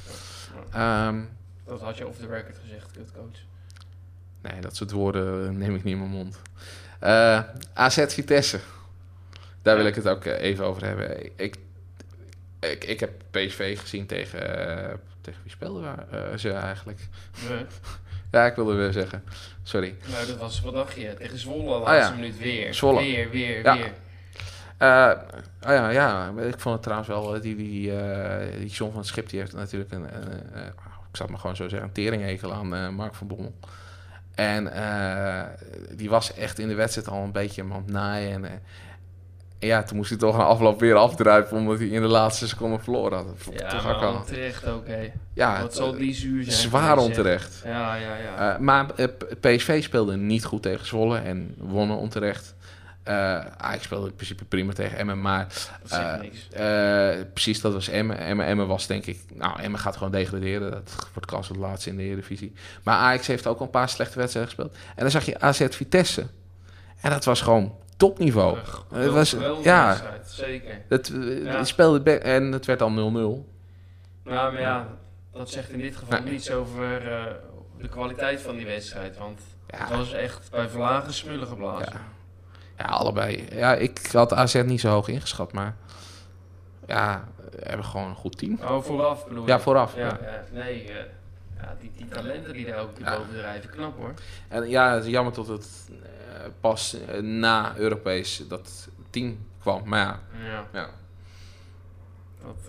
B: Ja. Um,
C: dat had je off the record gezegd, kutcoach.
B: Nee, dat soort woorden neem ik niet in mijn mond. Uh, A Z Vitesse. Daar ja. wil ik het ook even over hebben. Ik, ik, ik heb P S V gezien tegen... Uh, tegen wie speelden we, uh, ze eigenlijk?
C: Nee.
B: Ja, ik wilde weer zeggen. Sorry.
C: Nou, dat was... Wat dacht je? Tegen Zwolle de laatste oh, ja. minuut weer.
B: Zwolle.
C: Weer, weer,
B: ja.
C: weer.
B: Uh, oh ja, ja, ik vond het trouwens wel... Die, die, uh, die John van het Schip, die heeft natuurlijk een... Uh, uh, ik zal het maar gewoon zo zeggen... Een teringhekel aan uh, Mark van Bommel. En uh, die was echt in de wedstrijd al een beetje aan het naaien. En, uh, en ja, toen moest hij toch een afloop weer afdruipen... omdat hij in de laatste seconde verloren had. Dat
C: ja,
B: toch
C: maar
B: al...
C: onterecht ook, hé.
B: Ja,
C: wat zal die zuur zijn?
B: Zwaar onterecht.
C: Ja, ja, ja.
B: Uh, maar uh, P S V speelde niet goed tegen Zwolle en wonnen onterecht. Uh, Ajax speelde in principe prima tegen Emmen, maar...
C: Uh, niks.
B: Uh, precies, dat was Emmen. Emmen. Emmen was denk ik... Nou, Emmen gaat gewoon degraderen. Dat wordt kans het laatste in de Eredivisie. Maar Ajax heeft ook al een paar slechte wedstrijden gespeeld. En dan zag je A Z Vitesse. En dat was gewoon topniveau.
C: Uh,
B: het was, ja,
C: wedstrijd, zeker.
B: Dat, ja. Die speelde be- en het werd al nul nul.
C: Nou, maar ja, dat zegt in dit geval nee. niets over uh, de kwaliteit van die wedstrijd. Want ja. het was echt bij verlagen smullen geblazen.
B: Ja. Ja, allebei. Ja, ik had A Z niet zo hoog ingeschat, maar ja, we hebben gewoon een goed team.
C: Oh, vooraf bedoel je?
B: Ja, vooraf.
C: Ja, ja. ja nee, uh, ja, die, die talenten die daar ook ja. boven drijven, knap hoor.
B: En ja, het is jammer dat het uh, pas uh, na Europees dat team kwam, maar ja.
C: Ja.
B: ja.
C: Dat, uh,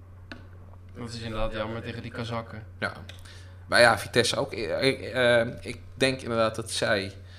C: dat is inderdaad jammer tegen die Kazakken.
B: Ja, maar ja, Vitesse ook. Ik, uh, ik denk inderdaad dat zij...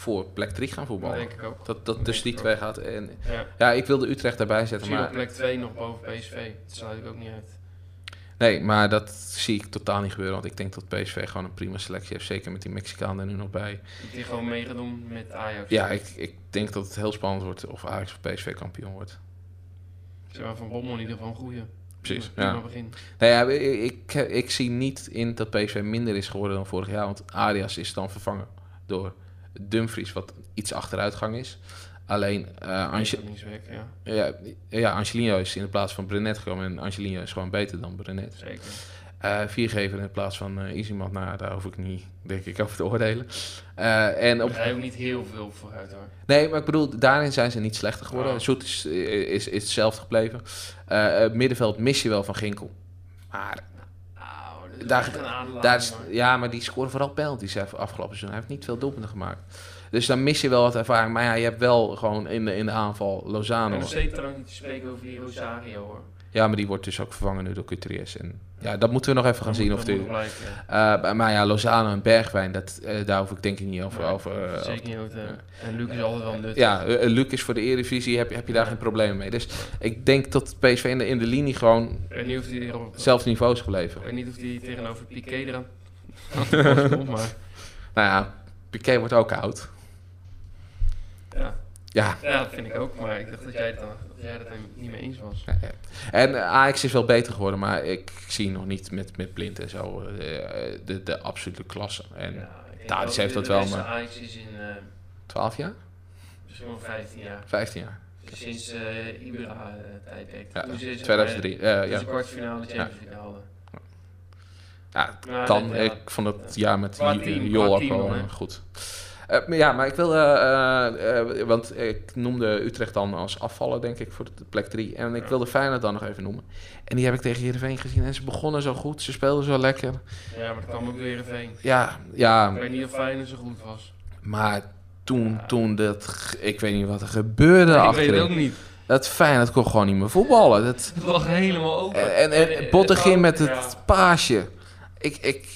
B: voor plek drie gaan
C: Dat
B: voetballen.
C: denk ik ook.
B: Dat, dat
C: denk
B: tussen die
C: ik
B: twee gaat. En,
C: Ja.
B: ja, ik wilde Utrecht daarbij zetten,
C: Misschien op
B: maar...
C: plek twee nog boven P S V. Dat sluit ik ook niet uit.
B: Nee, maar dat zie ik totaal niet gebeuren. Want ik denk dat P S V gewoon een prima selectie heeft. Zeker met die Mexicaan er nu nog bij.
C: Dat die gewoon mee gaat doen met Ajax.
B: Ja, ik, ik denk dat het heel spannend wordt of Ajax of P S V kampioen wordt.
C: Zeg maar Van Bommel in ieder geval een goeie.
B: Precies,
C: Prima
B: ja.
C: begin.
B: Nou ja, ik, ik, ik zie niet in dat P S V minder is geworden dan vorig jaar. Want Arias is dan vervangen door Dumfries, wat iets achteruitgang is. Alleen, uh, Ange-
C: Linksback, ja.
B: ja, ja, Angelino is in de plaats van Brenet gekomen. En Angelino is gewoon beter dan Brenet.
C: Zeker.
B: Uh, viergever in plaats van uh, Izimat. Nou, daar hoef ik niet, denk ik, over te oordelen. Uh, en
C: Daar
B: op...
C: ga je ook niet heel veel vooruit hoor.
B: Nee, maar ik bedoel, daarin zijn ze niet slechter geworden.
C: Oh.
B: Zoet is, is, is hetzelfde gebleven. Uh, het middenveld mis je wel van Ginkel. Maar
C: Nou, dat is
B: Daar-
C: echt een aderlating,
B: daar is,
C: hoor.
B: ja, maar die scoren vooral penalties hè, afgelopen seizoen. Hij heeft niet veel doelpunten gemaakt. Dus dan mis je wel wat ervaring. Maar ja, je hebt wel gewoon in de, in de aanval Lozano.
C: En nog steeds trouwens niet te spreken over die Rosario hoor.
B: Ja, maar die wordt dus ook vervangen nu door Couturiers. En ja, dat moeten we nog even gaan zien. Of
C: Dat
B: die,
C: moet blijken, ja.
B: uh, maar ja, Lozano en Bergwijn, dat, uh, daar hoef ik denk ik niet over.
C: Nee,
B: over uh,
C: Zeker niet over. En Luc is altijd wel nuttig.
B: Ja, uh, Luc is voor de Eredivisie, heb, je- heb je daar geen probleem mee. Dus ik denk dat P S V in de, in de linie gewoon
C: Ik weet niet of hij er op
B: hetzelfde niveau is gebleven.
C: Ik weet niet of die tegenover Piqué eraan komt, maar
B: Nou ja, Piqué wordt ook oud.
C: ja.
B: Ja,
C: ja, dat vind ik ook. Maar ik dacht dat jij het, dan, dat jij het er niet mee eens was.
B: en uh, Ajax is wel beter geworden, maar ik zie nog niet met, met Blind en zo uh, de, de absolute klasse. En
C: Ja, ik denk
B: Tadic
C: ook
B: heeft
C: de-
B: dat
C: de
B: wel,
C: beste
B: maar-
C: Ajax is in uh,
B: twaalf jaar?
C: misschien wel vijftien jaar.
B: vijftien jaar.
C: Sinds uh, Ibra-tijdperk.
B: Ja,
C: Toen ze-
B: tweeduizend drie. Uh,
C: toen
B: ja.
C: ze kwartfinale Champions League haalden.
B: Ja,
C: Nou,
B: kan.
C: dat- ja.
B: Ik vond het jaar met
C: Qua
B: Jo-
C: team,
B: Jol
C: qua
B: ook
C: team
B: wel
C: dan,
B: uh,
C: hè?
B: goed. Uh, maar ja, maar ik wil... Uh, uh, want ik noemde Utrecht dan als afvaller, denk ik, voor de plek drie. En ik
C: Ja.
B: wilde Feyenoord dan nog even noemen. En die heb ik tegen Heerenveen gezien. En ze begonnen zo goed. Ze speelden zo lekker.
C: Ja, maar dat kwam ook weer Heerenveen.
B: Ja, ja.
C: Ik weet niet of Feyenoord zo goed was.
B: Maar toen,
C: Ja.
B: toen dat... g- Ik weet niet wat er gebeurde
C: ik weet
B: achterin.
C: het ook niet.
B: Dat Feyenoord kon gewoon niet meer voetballen. Dat,
C: Het lag helemaal open.
B: en en, en Bottegien met het
C: Ja.
B: paasje. Ik... ik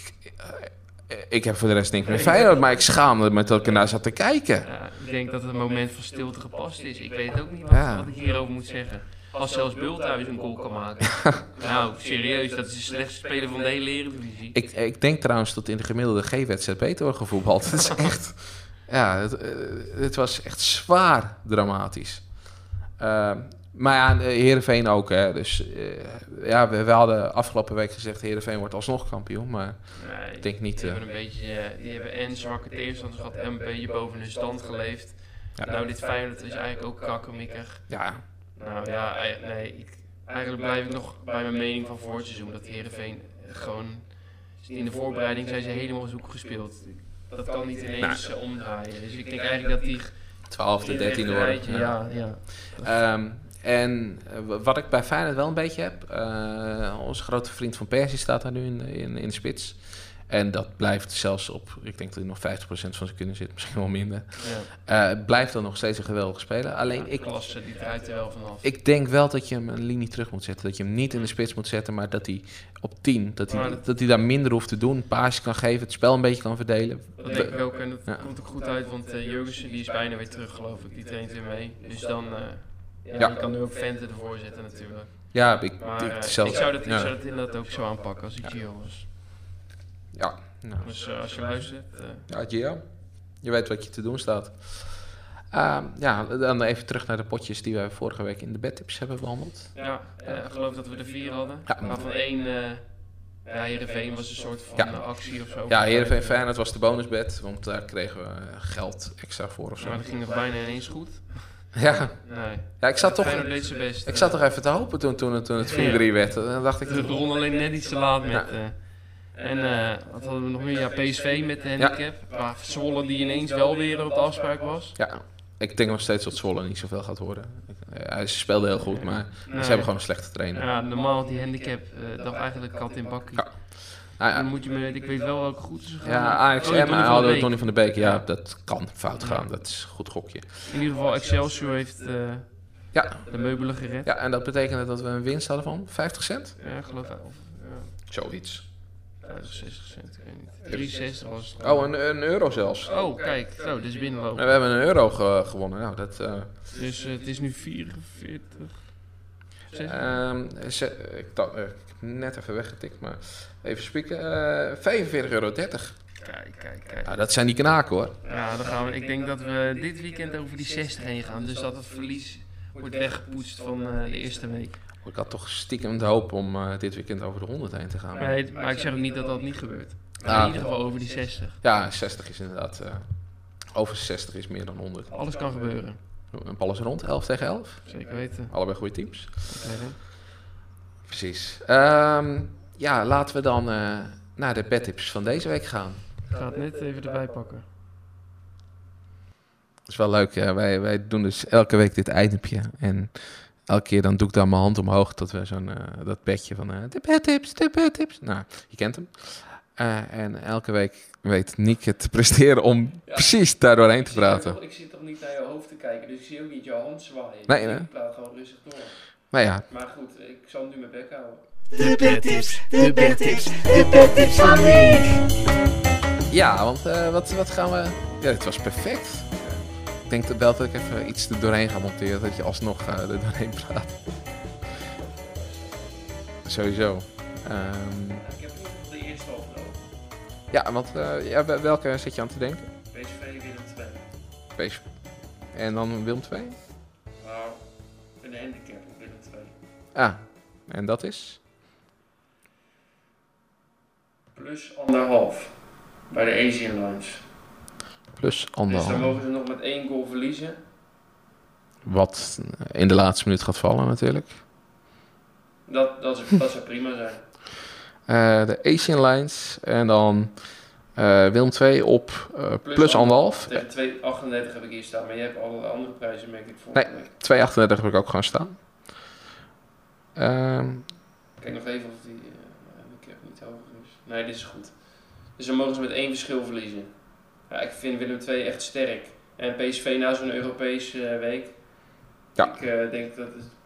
B: eh, ik heb voor de rest niks met
C: Nee,
B: Feyenoord,
C: ik-
B: maar ik schaamde me dat ik ernaar zat te kijken.
C: Ja, ik denk dat het moment van stilte gepast is. Ik weet ook niet wat,
B: Ja.
C: wat ik hierover moet zeggen. Als zelfs Bulthuis een goal kan maken. Nou, serieus, dat is de slechtste speler van de hele Eredivisie.
B: Ik, ik denk trouwens dat in de gemiddelde G-wedstrijd beter wordt gevoetbald. Het is echt... Ja, het, eh, het was echt zwaar dramatisch. Uh, maar ja, Heerenveen ook. Hè. Dus uh, ja, we, we hadden afgelopen week gezegd... Heerenveen wordt alsnog kampioen, maar
C: Nee,
B: ik denk niet...
C: Die
B: Uh,
C: hebben een beetje, eh, die hebben en zwakke tegenstanders gehad en een beetje boven hun stand geleefd.
B: ja,
C: Nou, dit Feyenoord is eigenlijk ook kakkemikkig.
B: ja,
C: Nou ja, ei- nee, ik, eigenlijk blijf ik nog bij mijn mening van voor het seizoen. Dat Heerenveen gewoon... In de voorbereiding zijn ze helemaal zoek gespeeld. Dat kan niet ineens eh, omdraaien. Dus ik denk eigenlijk dat die...
B: twaalfde, dertiende worden.
C: Ja, ja.
B: Um, en uh, wat ik bij Feyenoord wel een beetje heb... Uh, onze grote vriend van Persie staat daar nu in, in, in de spits. En dat blijft zelfs op... Ik denk dat hij nog vijftig procent van zijn kunnen zit. Misschien wel minder.
C: ja.
B: Uh, blijft dan nog steeds een geweldige speler. Alleen
C: Ja,
B: ik...
C: klasse, die draait er wel vanaf.
B: Ik denk wel dat je hem een linie terug moet zetten. Dat je hem niet in de spits moet zetten, maar dat hij op tien... Dat hij,
C: Maar dat-
B: dat hij daar minder hoeft te doen. Een paasje kan geven, het spel een beetje kan verdelen.
C: Dat denk ik ook en dat
B: Ja.
C: komt ook goed uit, want uh, Jurgensen die is bijna weer terug geloof ik, die traint weer mee. Dus dan uh, ja,
B: Ja.
C: die kan nu ook Vente ervoor zetten natuurlijk.
B: Ja, ik,
C: Maar
B: ik,
C: uh,
B: zelf,
C: ik, zou dat, ik
B: ja.
C: zou dat inderdaad ook zo aanpakken als ik Gio was.
B: Ja, nou.
C: Dus uh, als je luistert, uh,
B: Ja, Gio, je weet wat je te doen staat. Uh, ja, dan even terug naar de potjes die we vorige week in de bedtips hebben behandeld.
C: ja, uh, ik geloof dat we er vier hadden.
B: Ja.
C: Waarvan één, uh, ja, Heerenveen was een soort van
B: Ja.
C: uh, actie of zo.
B: Ja, Heerenveen Feyenoord was de bonusbed, want daar kregen we geld extra voor of zo.
C: Maar dat ging nog bijna ineens goed.
B: Ja,
C: Nee.
B: ja ik, zat toch,
C: Feyenoord deed zijn best.
B: ik zat toch even te hopen toen, toen, het- toen het vier drie werd. En dan dacht ik...
C: Het begon alleen net iets te laat met...
B: Ja.
C: Uh, en uh, wat hadden we nog meer? Ja, P S V met de handicap. Maar Zwolle die ineens wel weer op de afspraak was.
B: Ja, ik denk nog steeds dat Zwolle niet zoveel gaat worden. Hij speelde heel goed, maar
C: Nee.
B: ze hebben gewoon een slechte trainer.
C: Ja, normaal die handicap, uh, dacht eigenlijk kat in bakkie.
B: Ja. Nou
C: Dan
B: ja,
C: moet je me, ik weet wel welke goed is gegaan.
B: ja, Ajax
C: Oh,
B: en
C: Donny van
B: hadden
C: de Beek.
B: Donny van de Beek. Ja, dat kan fout
C: Ja.
B: gaan. Dat is een goed gokje.
C: In ieder geval, Excelsior heeft uh,
B: Ja.
C: de meubelen gered.
B: Ja, en dat betekende dat we een winst hadden van vijftig cent?
C: Ja, ik geloof wel. Ja.
B: Zoiets.
C: vijfenzestig cent, ik weet niet. drieënzestig was het.
B: Oh, een, een euro zelfs.
C: Oh, kijk. Zo, dit is binnenlopen.
B: We hebben een euro ge- gewonnen. Nou, dat... Uh,
C: dus uh, het is nu vierenveertig.
B: Um, ze, ik, dacht, uh, ik heb net even weggetikt, maar even spieken. Uh, vijfenveertig euro dertig.
C: Kijk, kijk, kijk.
B: Nou, dat zijn die knaken hoor.
C: Ja, dan gaan we, ik denk dat we dit weekend over die zestig heen gaan. Dus dat het verlies wordt weggepoetst van uh, de eerste week.
B: Ik had toch stiekem de hoop om uh, dit weekend over de honderd heen te gaan.
C: Maar, nee, maar ik zeg ook niet dat dat niet gebeurt. Maar ah, in ieder geval over die zestig.
B: Ja, zestig is inderdaad... Uh, over zestig is meer dan honderd.
C: Alles kan gebeuren.
B: Een bal is rond, elf tegen elf.
C: Zeker weten.
B: Allebei goede teams. Okay. Precies. Um, ja, laten we dan uh, naar de bedtips van deze week gaan.
C: Ik ga het net even erbij pakken.
B: Dat is wel leuk. Ja. Wij, wij doen dus elke week dit itemje. En elke keer dan doe ik dan mijn hand omhoog tot we zo'n uh, dat bedje van uh, de bedtips, de bedtips. Nou, je kent hem. Uh, en elke week weet Nick het te presteren om ja. precies daar doorheen te praten.
C: Toch, ik zit toch niet naar je hoofd te kijken, dus ik zie ook niet jouw hand zwaaien.
B: Nee, nee.
C: Ik praat gewoon rustig door.
B: Nou ja.
C: Maar goed, ik zal nu mijn bek houden.
A: De bedtips, de bedtips, de bedtips van Nick.
B: Ja, want uh, wat, wat gaan we... Ja, dit was perfect. Ik denk dat wel dat ik even iets er doorheen ga monteren, dat je alsnog uh, er doorheen praat. Sowieso. Um,
C: ik heb nu de eerste overlopen.
B: Ja, want uh, ja, welke zit je aan te denken?
C: P S V Willem twee.
B: P S V. En dan Willem twee?
C: Nou, een handicap op Willem twee.
B: Ah, en dat is?
C: Plus anderhalf. Bij de Asian Lines.
B: Plus anderhalf.
C: Dus dan mogen ze nog met één goal verliezen.
B: Wat in de laatste minuut gaat vallen natuurlijk.
C: Dat, dat, is, dat zou prima zijn.
B: Uh, de Asian Lines en dan uh, Willem twee op uh, plus, plus anderhalf.
C: Tegen twee komma achtendertig heb ik hier staan, maar je hebt alle andere prijzen, merk ik voor.
B: Nee, twee komma achtendertig heb ik ook gewoon staan. Uh,
C: Kijk nog even of die uh, ik heb niet hoger is. Nee, dit is goed. Dus dan mogen ze met één verschil verliezen. Ja, ik vind Willem twee echt sterk. En P S V na zo'n Europese uh, week.
B: Ja.
C: Ik uh, denk dat het...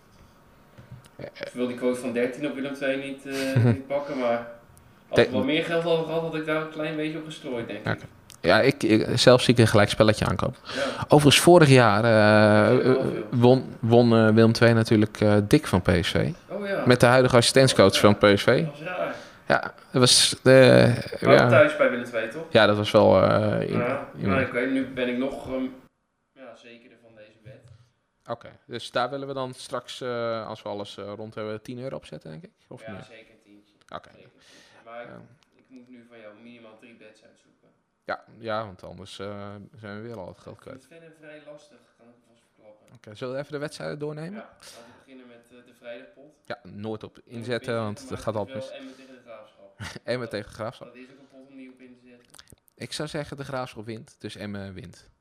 C: Ik wil die quote van dertien op Willem twee niet, uh, niet pakken, maar als ik wat meer geld had gehad, had ik daar een klein beetje op gestrooid, denk ik.
B: Okay. Ja, ik, ik, zelf zie ik een gelijk spelletje aankomen. Ja. Overigens, vorig jaar uh, uh, won, won uh, Willem twee natuurlijk uh, dik van P S V.
C: Oh, ja.
B: Met de huidige assistentscoach
C: ja.
B: van P S V.
C: Dat was raar.
B: Ja, dat was... De,
C: maar
B: ja.
C: thuis bij Willem twee, toch?
B: Ja, dat was wel... Uh, in,
C: ja,
B: in,
C: maar ik weet, nu ben ik nog um, ja, zekerder van deze wet.
B: Oké, okay, dus daar willen we dan straks, uh, als we alles uh, rond hebben, tien euro opzetten, denk ik? Of
C: ja,
B: meer?
C: zeker een tientje.
B: Oké. Okay.
C: Maar ik, uh, ik moet nu van jou minimaal drie bets uitzoeken.
B: Ja, ja, want anders uh, zijn we weer al het geld kwijt.
C: Ik vind het verder vrij lastig, kan ik vast verklappen.
B: Oké, okay, zullen we even de wedstrijden doornemen?
C: Ja, laten we beginnen met uh, de vrijdagpot.
B: Ja, nooit op inzetten, ja, want dat gaat altijd mis.
C: Emmen tegen de Graafschap.
B: Emmen tegen de Graafschap.
C: Dat is ook een pot om niet op in te zetten.
B: Ik zou zeggen de Graafschap wint, dus Emmen wint.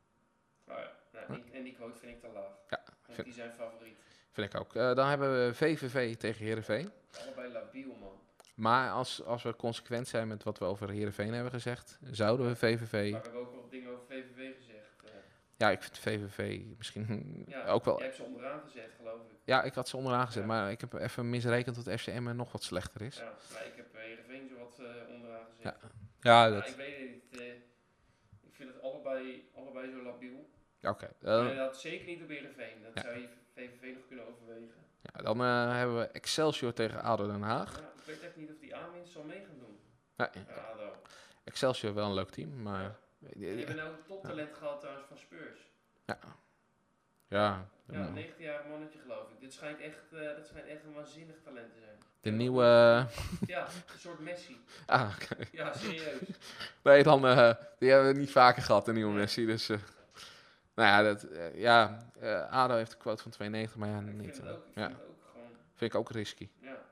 C: Oh ja, nou, die, en die quote vind ik te laag.
B: Ja.
C: Want vind, die zijn favoriet.
B: Vind ik ook. Uh, dan hebben we V V V tegen Heerenveen.
C: Allebei labiel, man.
B: Maar als, als we consequent zijn met wat we over Heerenveen hebben gezegd, zouden we V V V...
C: Maar we hebben ook wel dingen over V V V gezegd. Uh.
B: Ja, ik vind V V V misschien
C: ja,
B: ook wel...
C: jij hebt ze onderaan gezet, geloof ik.
B: Ja, ik had ze onderaan gezet, ja. Maar ik heb even misrekend dat F C M nog wat slechter is.
C: Ja, maar ik heb Heerenveen zo wat uh, onderaan gezet.
B: Ja, ja dat...
C: Maar ik weet het niet. Uh, ik vind het allebei, allebei zo labiel.
B: Oké. Okay,
C: uh, dat zeker niet op Heerenveen. Dat ja. zou je V V V nog kunnen overwegen.
B: Ja, dan uh, hebben we Excelsior tegen ADO Den Haag.
C: Ja, ik weet echt niet of die aanwinst zal mee gaan doen.
B: Nee.
C: Ja, ADO.
B: Excelsior wel een leuk team, maar...
C: Ja. En die hebben nou een toptalent ja. gehaald trouwens van Spurs.
B: Ja. Ja.
C: Ja, een negentienjarig mannetje geloof ik. Dit schijnt echt, uh, dat schijnt echt een waanzinnig talent te zijn.
B: De nieuwe... Uh...
C: Ja, een soort Messi.
B: Ah, oké. Okay.
C: Ja, serieus.
B: Nee, dan... Uh, die hebben we niet vaker gehad, de nieuwe Messi, dus... Uh... Nou ja, dat, uh, ja uh, ADO heeft een quote van tweeënnegentig, maar ja,
C: ik
B: niet.
C: Vind het ook, ik
B: ja.
C: vind het ook gewoon...
B: Vind ik ook risky.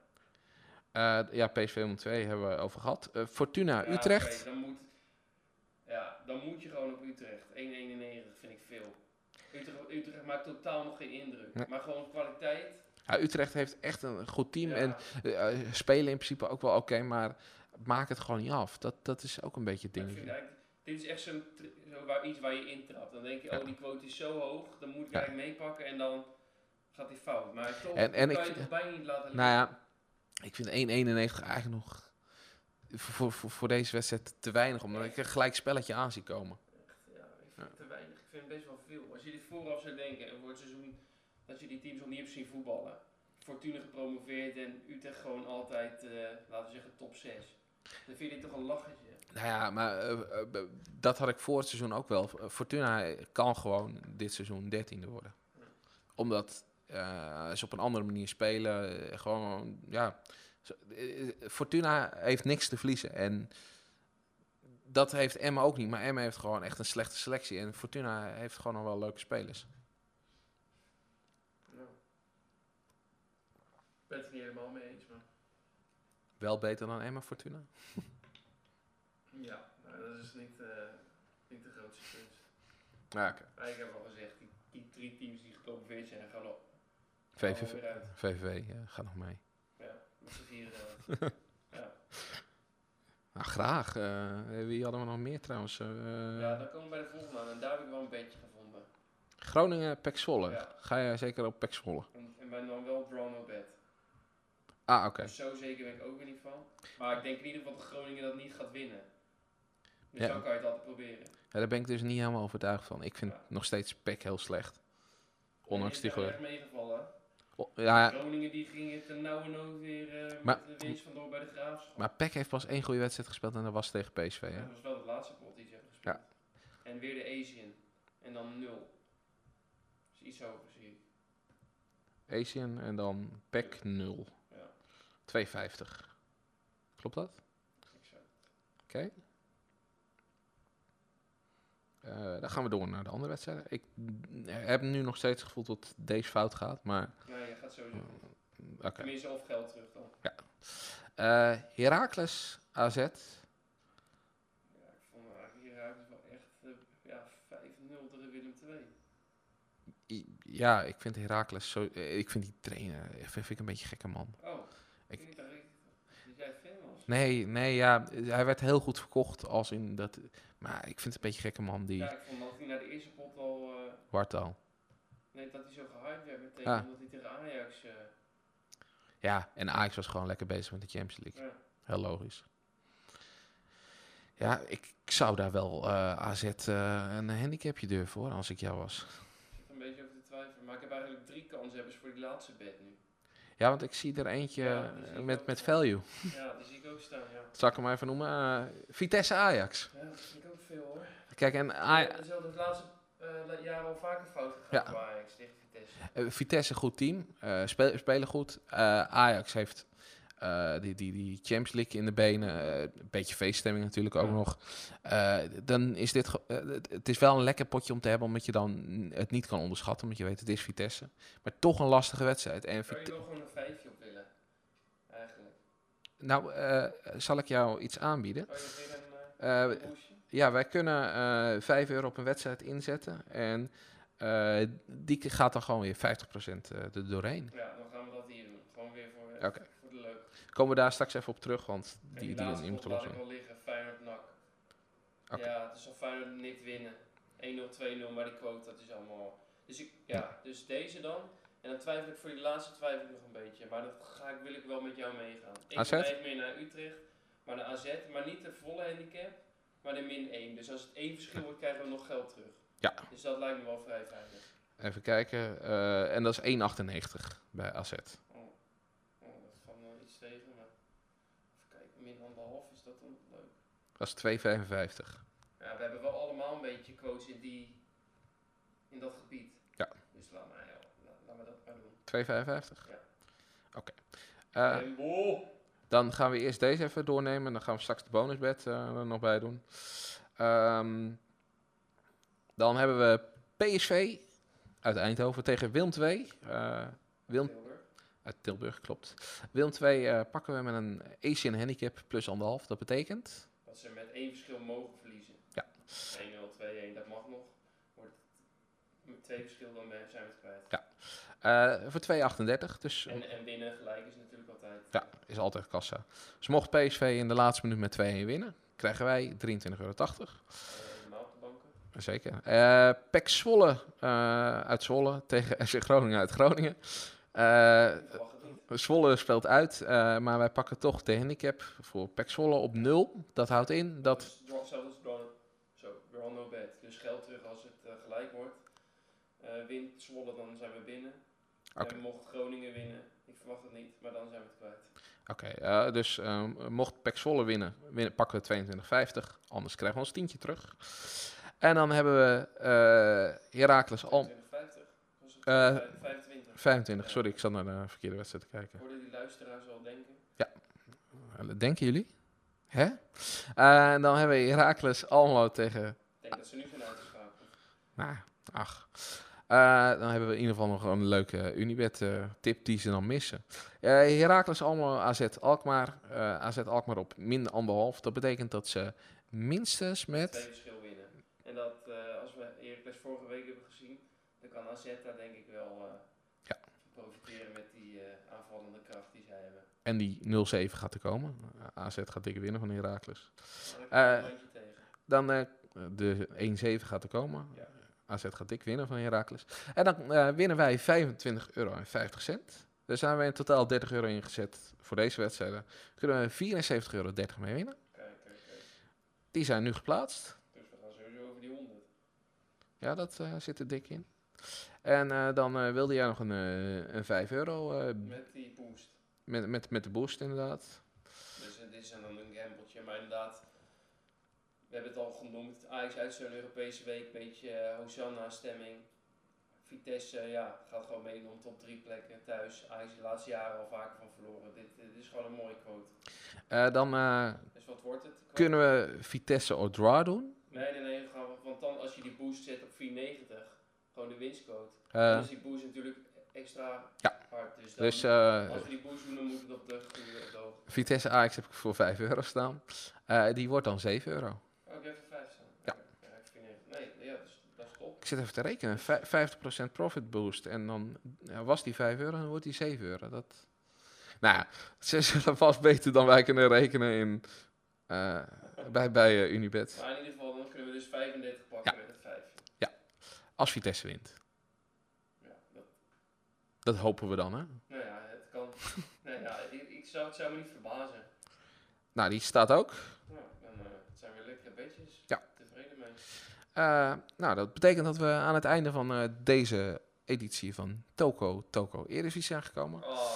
C: Ja.
B: Uh, ja, P S V om twee hebben we over gehad. Uh, Fortuna,
C: ja,
B: Utrecht.
C: Okay, dan, moet, ja, dan moet je gewoon op Utrecht. één komma eenennegentig vind ik veel. Utrecht, Utrecht maakt totaal nog geen indruk. Nee. Maar gewoon kwaliteit.
B: Ja, Utrecht heeft echt een goed team.
C: Ja.
B: En uh, spelen in principe ook wel oké, okay, maar maak het gewoon niet af. Dat, dat is ook een beetje het ding.
C: Dit is echt zo'n zo waar, iets waar je intrapt. Dan denk je, ja. oh die quote is zo hoog, dan moet ik ja. eigenlijk meepakken en dan gaat die fout. Maar toch
B: en, en
C: kan
B: ik,
C: je toch bijna niet laten liggen.
B: Nou ja, ik vind één komma eenennegentig eigenlijk nog voor, voor, voor deze wedstrijd te weinig, omdat ik een gelijk spelletje aan zie komen.
C: Echt, ja, ik vind het te weinig. Ik vind het best wel veel. Als je dit vooraf zou denken en voor het seizoen dat je die teams nog niet hebt zien voetballen. Fortuna gepromoveerd en Utrecht gewoon altijd, uh, laten we zeggen, top zes. Dan vind je dit toch een lachertje.
B: Nou ja, maar uh, uh, dat had ik voor het seizoen ook wel. Fortuna kan gewoon dit seizoen dertiende worden. Ja. Omdat uh, ze op een andere manier spelen. Uh, gewoon, ja... Uh, Fortuna heeft niks te verliezen. En dat heeft Emma ook niet. Maar Emma heeft gewoon echt een slechte selectie. En Fortuna heeft gewoon nog wel leuke spelers.
C: Ja. Ik ben het er niet helemaal mee eens, maar...
B: Wel beter dan Emma Fortuna?
C: Ja, nou, dat is niet, uh, niet de grootste kunst.
B: Ja, oké.
C: Okay. Ik heb al gezegd, die, die drie teams die gepromoveerd zijn, gaan al
B: V V V, V V V, ja, gaat nog mee.
C: Ja, met z'n vieren dan. Ja.
B: Nou, graag. Uh, wie hadden we nog meer trouwens? Uh,
C: ja, dan komen we bij de volgende aan en daar heb ik wel een beetje gevonden.
B: Groningen, Pek Zwolle.
C: Ja.
B: Ga je zeker op Pek Zwolle?
C: En, en ben dan wel draw no bet.
B: Ah, oké. Okay.
C: Dus zo zeker ben ik ook weer niet van. Maar ik denk in ieder geval dat Groningen dat niet gaat winnen. Dus
B: ja.
C: dan kan je het altijd proberen.
B: Ja, daar ben ik dus niet helemaal overtuigd van. Ik vind ja. nog steeds Pek heel slecht. Ondanks die
C: gewoon. meegevallen.
B: Oh, ja.
C: Groningen die ging ten nauwe nood weer uh,
B: maar,
C: met de winst vandoor bij de Graafschap.
B: Maar Pek heeft pas één goede wedstrijd gespeeld en dat was tegen P S V.
C: Ja,
B: hè?
C: dat was wel de laatste pot die ze hebben gespeeld.
B: Ja.
C: En weer de Asian. En dan nul. Dus iets hoger zie ik.
B: Asian en dan Pek nul.
C: Ja.
B: twee vijftig. Klopt dat?
C: Exact.
B: Oké. Okay. Uh, dan gaan we door naar de andere wedstrijden. Ik heb nu nog steeds het gevoel dat deze fout gaat, maar...
C: Nee, je gaat sowieso goed.
B: Uh, okay.
C: Tenminste, of geld terug dan.
B: Ja. Uh, Heracles, A Z.
C: Ja, ik vond eigenlijk Heracles wel echt uh, ja, vijf nul tegen Willem twee.
B: I, ja, ik vind Heracles zo... Uh, ik vind die trainer vind, vind ik een beetje gekke man.
C: Oh,
B: ik
C: ik dacht dat jij fan was.
B: Nee, nee, ja, hij werd heel goed verkocht als in dat... Maar ik vind het een beetje een gekke man die...
C: Ja, ik vond dat hij naar de eerste pot al... Uh,
B: Wartal.
C: Nee, dat hij zo gehyped werd meteen,
B: ah.
C: omdat hij tegen Ajax... Uh,
B: ja, en Ajax was gewoon lekker bezig met de Champions League.
C: Ja.
B: Heel logisch. Ja, ik, ik zou daar wel uh, A Z uh, een handicapje durven hoor, als ik jou was.
C: Ik zit er een beetje over te twijfelen, maar ik heb eigenlijk drie kanshebbers voor die laatste bet nu.
B: Ja, want ik zie er eentje
C: ja,
B: uh, met, met value.
C: Ja, die zie ik ook staan, ja.
B: Zal ik hem even noemen? Uh, Vitesse Ajax.
C: Ja, dat vind ik ook veel hoor.
B: Kijk, en
C: Ajax... Dat is wel de laatste uh, jaren al vaker fout gegaan ja. voor Ajax tegen Vitesse.
B: Uh, Vitesse, goed team. Uh, speel, spelen goed. Uh, Ajax heeft uh, die, die, die Champions League in de benen. Uh, een beetje feeststemming natuurlijk ook ja. nog. Uh, dan is dit... Uh, het is wel een lekker potje om te hebben, omdat je dan het niet kan onderschatten. Want je weet, het is Vitesse. Maar toch een lastige wedstrijd. En
C: Zou je wel gewoon een vijfje op willen? Eigenlijk.
B: Nou, uh, zal ik jou iets aanbieden?
C: Oh, je weer een, uh, uh,
B: ja, wij kunnen uh, vijf euro op een wedstrijd inzetten. En uh, die gaat dan gewoon weer vijftig procent er doorheen.
C: Ja, dan gaan we dat hier doen. Gewoon weer voor, uh,
B: okay.
C: voor de leuk.
B: Komen we daar straks even op terug, want
C: en
B: die,
C: die,
B: die, die moeten
C: laat
B: lossen.
C: ik wel liggen, Feyenoord N A C.
B: Okay.
C: Ja, het is al Feyenoord niet winnen. één nul, twee nul, maar die quote, dat is allemaal... Dus, ik, ja, dus deze dan. En dan twijfel ik voor die laatste twijfel ik nog een beetje. Maar dat ga ik, wil ik wel met jou meegaan. Ik blijf meer naar Utrecht, maar naar A Z. Maar niet de volle handicap, maar de min één. Dus als het één verschil wordt, krijgen we nog geld terug.
B: Ja.
C: Dus dat lijkt me wel vrij veilig.
B: Even kijken. Uh, en dat is één achtennegentig bij A Z.
C: Oh, oh dat valt wel iets tegen. Maar even kijken, min anderhalf is dat dan leuk.
B: Dat is twee vijfenvijftig.
C: Ja, we hebben wel allemaal een beetje coach in, die, in dat gebied.
B: Ja.
C: Dus laat maar, ja, laat, laat maar dat maar doen.
B: twee vijfenvijftig?
C: Ja.
B: Oké. Okay. Uh, dan gaan we eerst deze even doornemen. Dan gaan we straks de bonusbed uh, er nog bij doen. Um, dan hebben we P S V uit Eindhoven tegen Willem twee. Uh, Willem...
C: Tilburg.
B: Uit Tilburg, klopt. Willem twee uh, pakken we met een Asian handicap plus anderhalf. Dat betekent...
C: Dat ze met één verschil mogen verliezen.
B: Ja.
C: één nul, twee één, dat mag nog. Wordt met twee verschil dan zijn we het kwijt.
B: Ja. Uh, voor twee achtendertig. Dus,
C: en, en winnen gelijk is natuurlijk altijd...
B: Ja, is altijd kassa. Dus mocht P S V in de laatste minuut met twee één winnen, krijgen wij drieëntwintig euro tachtig.
C: Uh, op de banken.
B: Zeker. Uh, Pek Zwolle uh, uit Zwolle tegen F C Groningen uit Groningen. Uh,
C: ik verwacht het niet.
B: Zwolle speelt uit, uh, maar wij pakken toch de handicap voor P E C Zwolle op nul. Dat houdt in dat...
C: Dus draw, zelfs draw, zo, draw no bet. Dus geld terug als het uh, gelijk wordt. Uh, wint Zwolle, dan zijn we binnen.
B: Okay.
C: En mocht Groningen winnen, ik verwacht het niet, maar dan zijn we het kwijt.
B: Oké, okay, uh, dus uh, mocht P E C Zwolle winnen, winnen, pakken we tweeëntwintig vijftig. Anders krijgen we ons tientje terug. En dan hebben we uh, Heracles Alm...
C: tweeëntwintig vijftig? Was het
B: uh,
C: vijfentwintig?
B: vijfentwintig, sorry, ik zat naar de verkeerde wedstrijd te kijken.
C: Hoorden die luisteraars al denken?
B: Ja, uh, denken jullie? Hè? Uh, en dan hebben we Heracles Almelo tegen...
C: Ik denk dat ze nu zijn uitgeschakeld.
B: Nou, ach... Uh, dan hebben we in ieder geval nog een leuke Unibet-tip uh, die ze dan missen. Uh, Heracles Almelo A Z Alkmaar. Uh, A Z Alkmaar op min anderhalf. Dat betekent dat ze minstens met...
C: twee verschil winnen. En dat, uh, als we Heracles vorige week hebben gezien, dan kan A Z daar denk ik wel uh,
B: ja.
C: profiteren met die uh, aanvallende kracht die zij hebben.
B: En die nul zeven gaat er komen. Uh, A Z gaat dik winnen van Heracles.
C: Dan heb
B: Uh,
C: je een tegen.
B: dan uh, de één zeven gaat er komen.
C: Ja.
B: A Z gaat dik winnen van Heracles. En dan uh, winnen wij vijfentwintig euro en vijftig cent. Daar zijn we in totaal dertig euro ingezet voor deze wedstrijden. Kunnen we vierenzeventig euro dertig mee winnen.
C: Kijk, kijk, kijk.
B: Die zijn nu geplaatst.
C: Dus we gaan sowieso over die honderd.
B: Ja, dat uh, zit er dik in. En uh, dan uh, wilde jij nog een, uh, een vijf euro. Uh,
C: met die boost.
B: Met, met, met de boost inderdaad.
C: Dus uh, dit is dan een gambletje, maar inderdaad... We hebben het al genoemd, Ajax uit zo'n Europese week, een beetje uh, Hosanna-stemming. Vitesse, uh, ja, gaat gewoon meedoen om top drie plekken thuis. Ajax de laatste jaren al vaker van verloren. Dit, dit is gewoon een mooie quote.
B: Uh, dan uh,
C: dus wat wordt het? Quote?
B: Kunnen we Vitesse or draw doen?
C: Nee, nee, nee. Gaan we, want dan als je die boost zet op vier negentig, gewoon de winstquote,
B: Uh,
C: dan is die boost natuurlijk extra
B: ja.
C: hard. Dus, dan,
B: dus uh,
C: als we die boost doen, dan moet het op de goede op de hoogte.
B: Vitesse Ajax heb ik voor vijf euro staan. Uh, die wordt dan zeven euro.
C: Oh, ik heb er vijf staan.
B: Ja.
C: Okay. Ja, ik vind het, nee, ja, dat is, dat is top.
B: Ik zit even te rekenen. vijftig procent profit boost. En dan ja, was die vijf euro, dan wordt die zeven euro. Dat... Nou ja, ze zullen vast beter dan wij kunnen rekenen in, uh, bij, bij uh, Unibet.
C: Maar in ieder geval, dan kunnen we dus vijfendertig pakken
B: Ja.
C: met het vijf.
B: Ja, als Vitesse wint.
C: Ja, dat,
B: Dat hopen we dan, hè?
C: nou ja, het kan. nee, ja, ik, ik zou, het zou me niet verbazen.
B: Nou, die staat ook.
C: Nou, dan uh, zijn we lekkere beetjes.
B: Ja.
C: Tevreden mee.
B: Uh, nou, dat betekent dat we aan het einde van uh, deze editie van Toko Toko Eredivisie zijn gekomen.
C: Oh.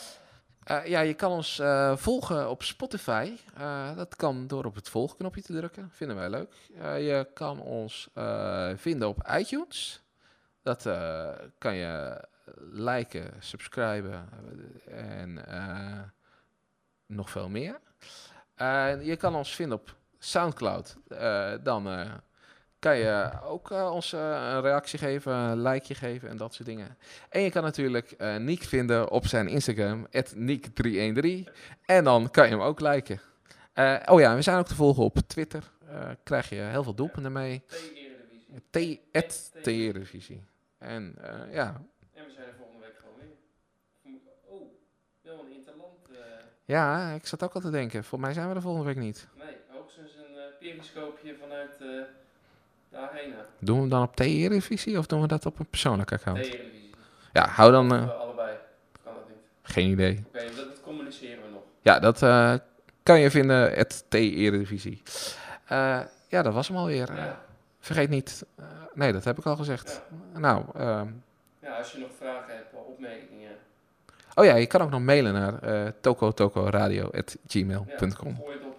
B: Uh, ja, je kan ons uh, volgen op Spotify. Uh, dat kan door op het volgknopje te drukken. Vinden wij leuk. Uh, je kan ons uh, vinden op iTunes. Dat uh, kan je liken, subscriben en uh, nog veel meer. Uh, je kan ons vinden op Soundcloud. Uh, dan uh, kan je ook uh, ons uh, een reactie geven, een likeje geven en dat soort dingen. En je kan natuurlijk uh, Niek vinden op zijn Instagram, at Niek drie een drie. En dan kan je hem ook liken. Uh, oh ja, we zijn ook te volgen op Twitter. Uh, krijg je heel veel doelpunten mee.
C: T-Eredivisie.
B: T at T-Eredivisie. En uh, ja.
C: En we zijn er volgende week gewoon weer. Oh, wel een interland. Uh...
B: Ja, ik zat ook al te denken. Voor mij zijn we er volgende week niet.
C: Nee, hoogstens een uh, periscoopje vanuit uh, de arena.
B: Doen we hem dan op T-Eredivisie of doen we dat op een persoonlijk account?
C: T-Eredivisie.
B: Ja, hou dan... Uh,
C: uh, allebei. Kan dat niet?
B: Geen idee.
C: Oké, okay, dat, dat communiceren we nog.
B: Ja, dat uh, kan je vinden, at T-Eredivisie. Uh, ja, dat was hem alweer.
C: Ja.
B: Uh, vergeet niet... Uh, nee, dat heb ik al gezegd.
C: Ja.
B: Nou... Uh,
C: ja, als je nog vragen hebt, opmerkingen...
B: Oh ja, je kan ook nog mailen naar uh, tokotokoradio at gmail punt com.
C: Ja, gooi het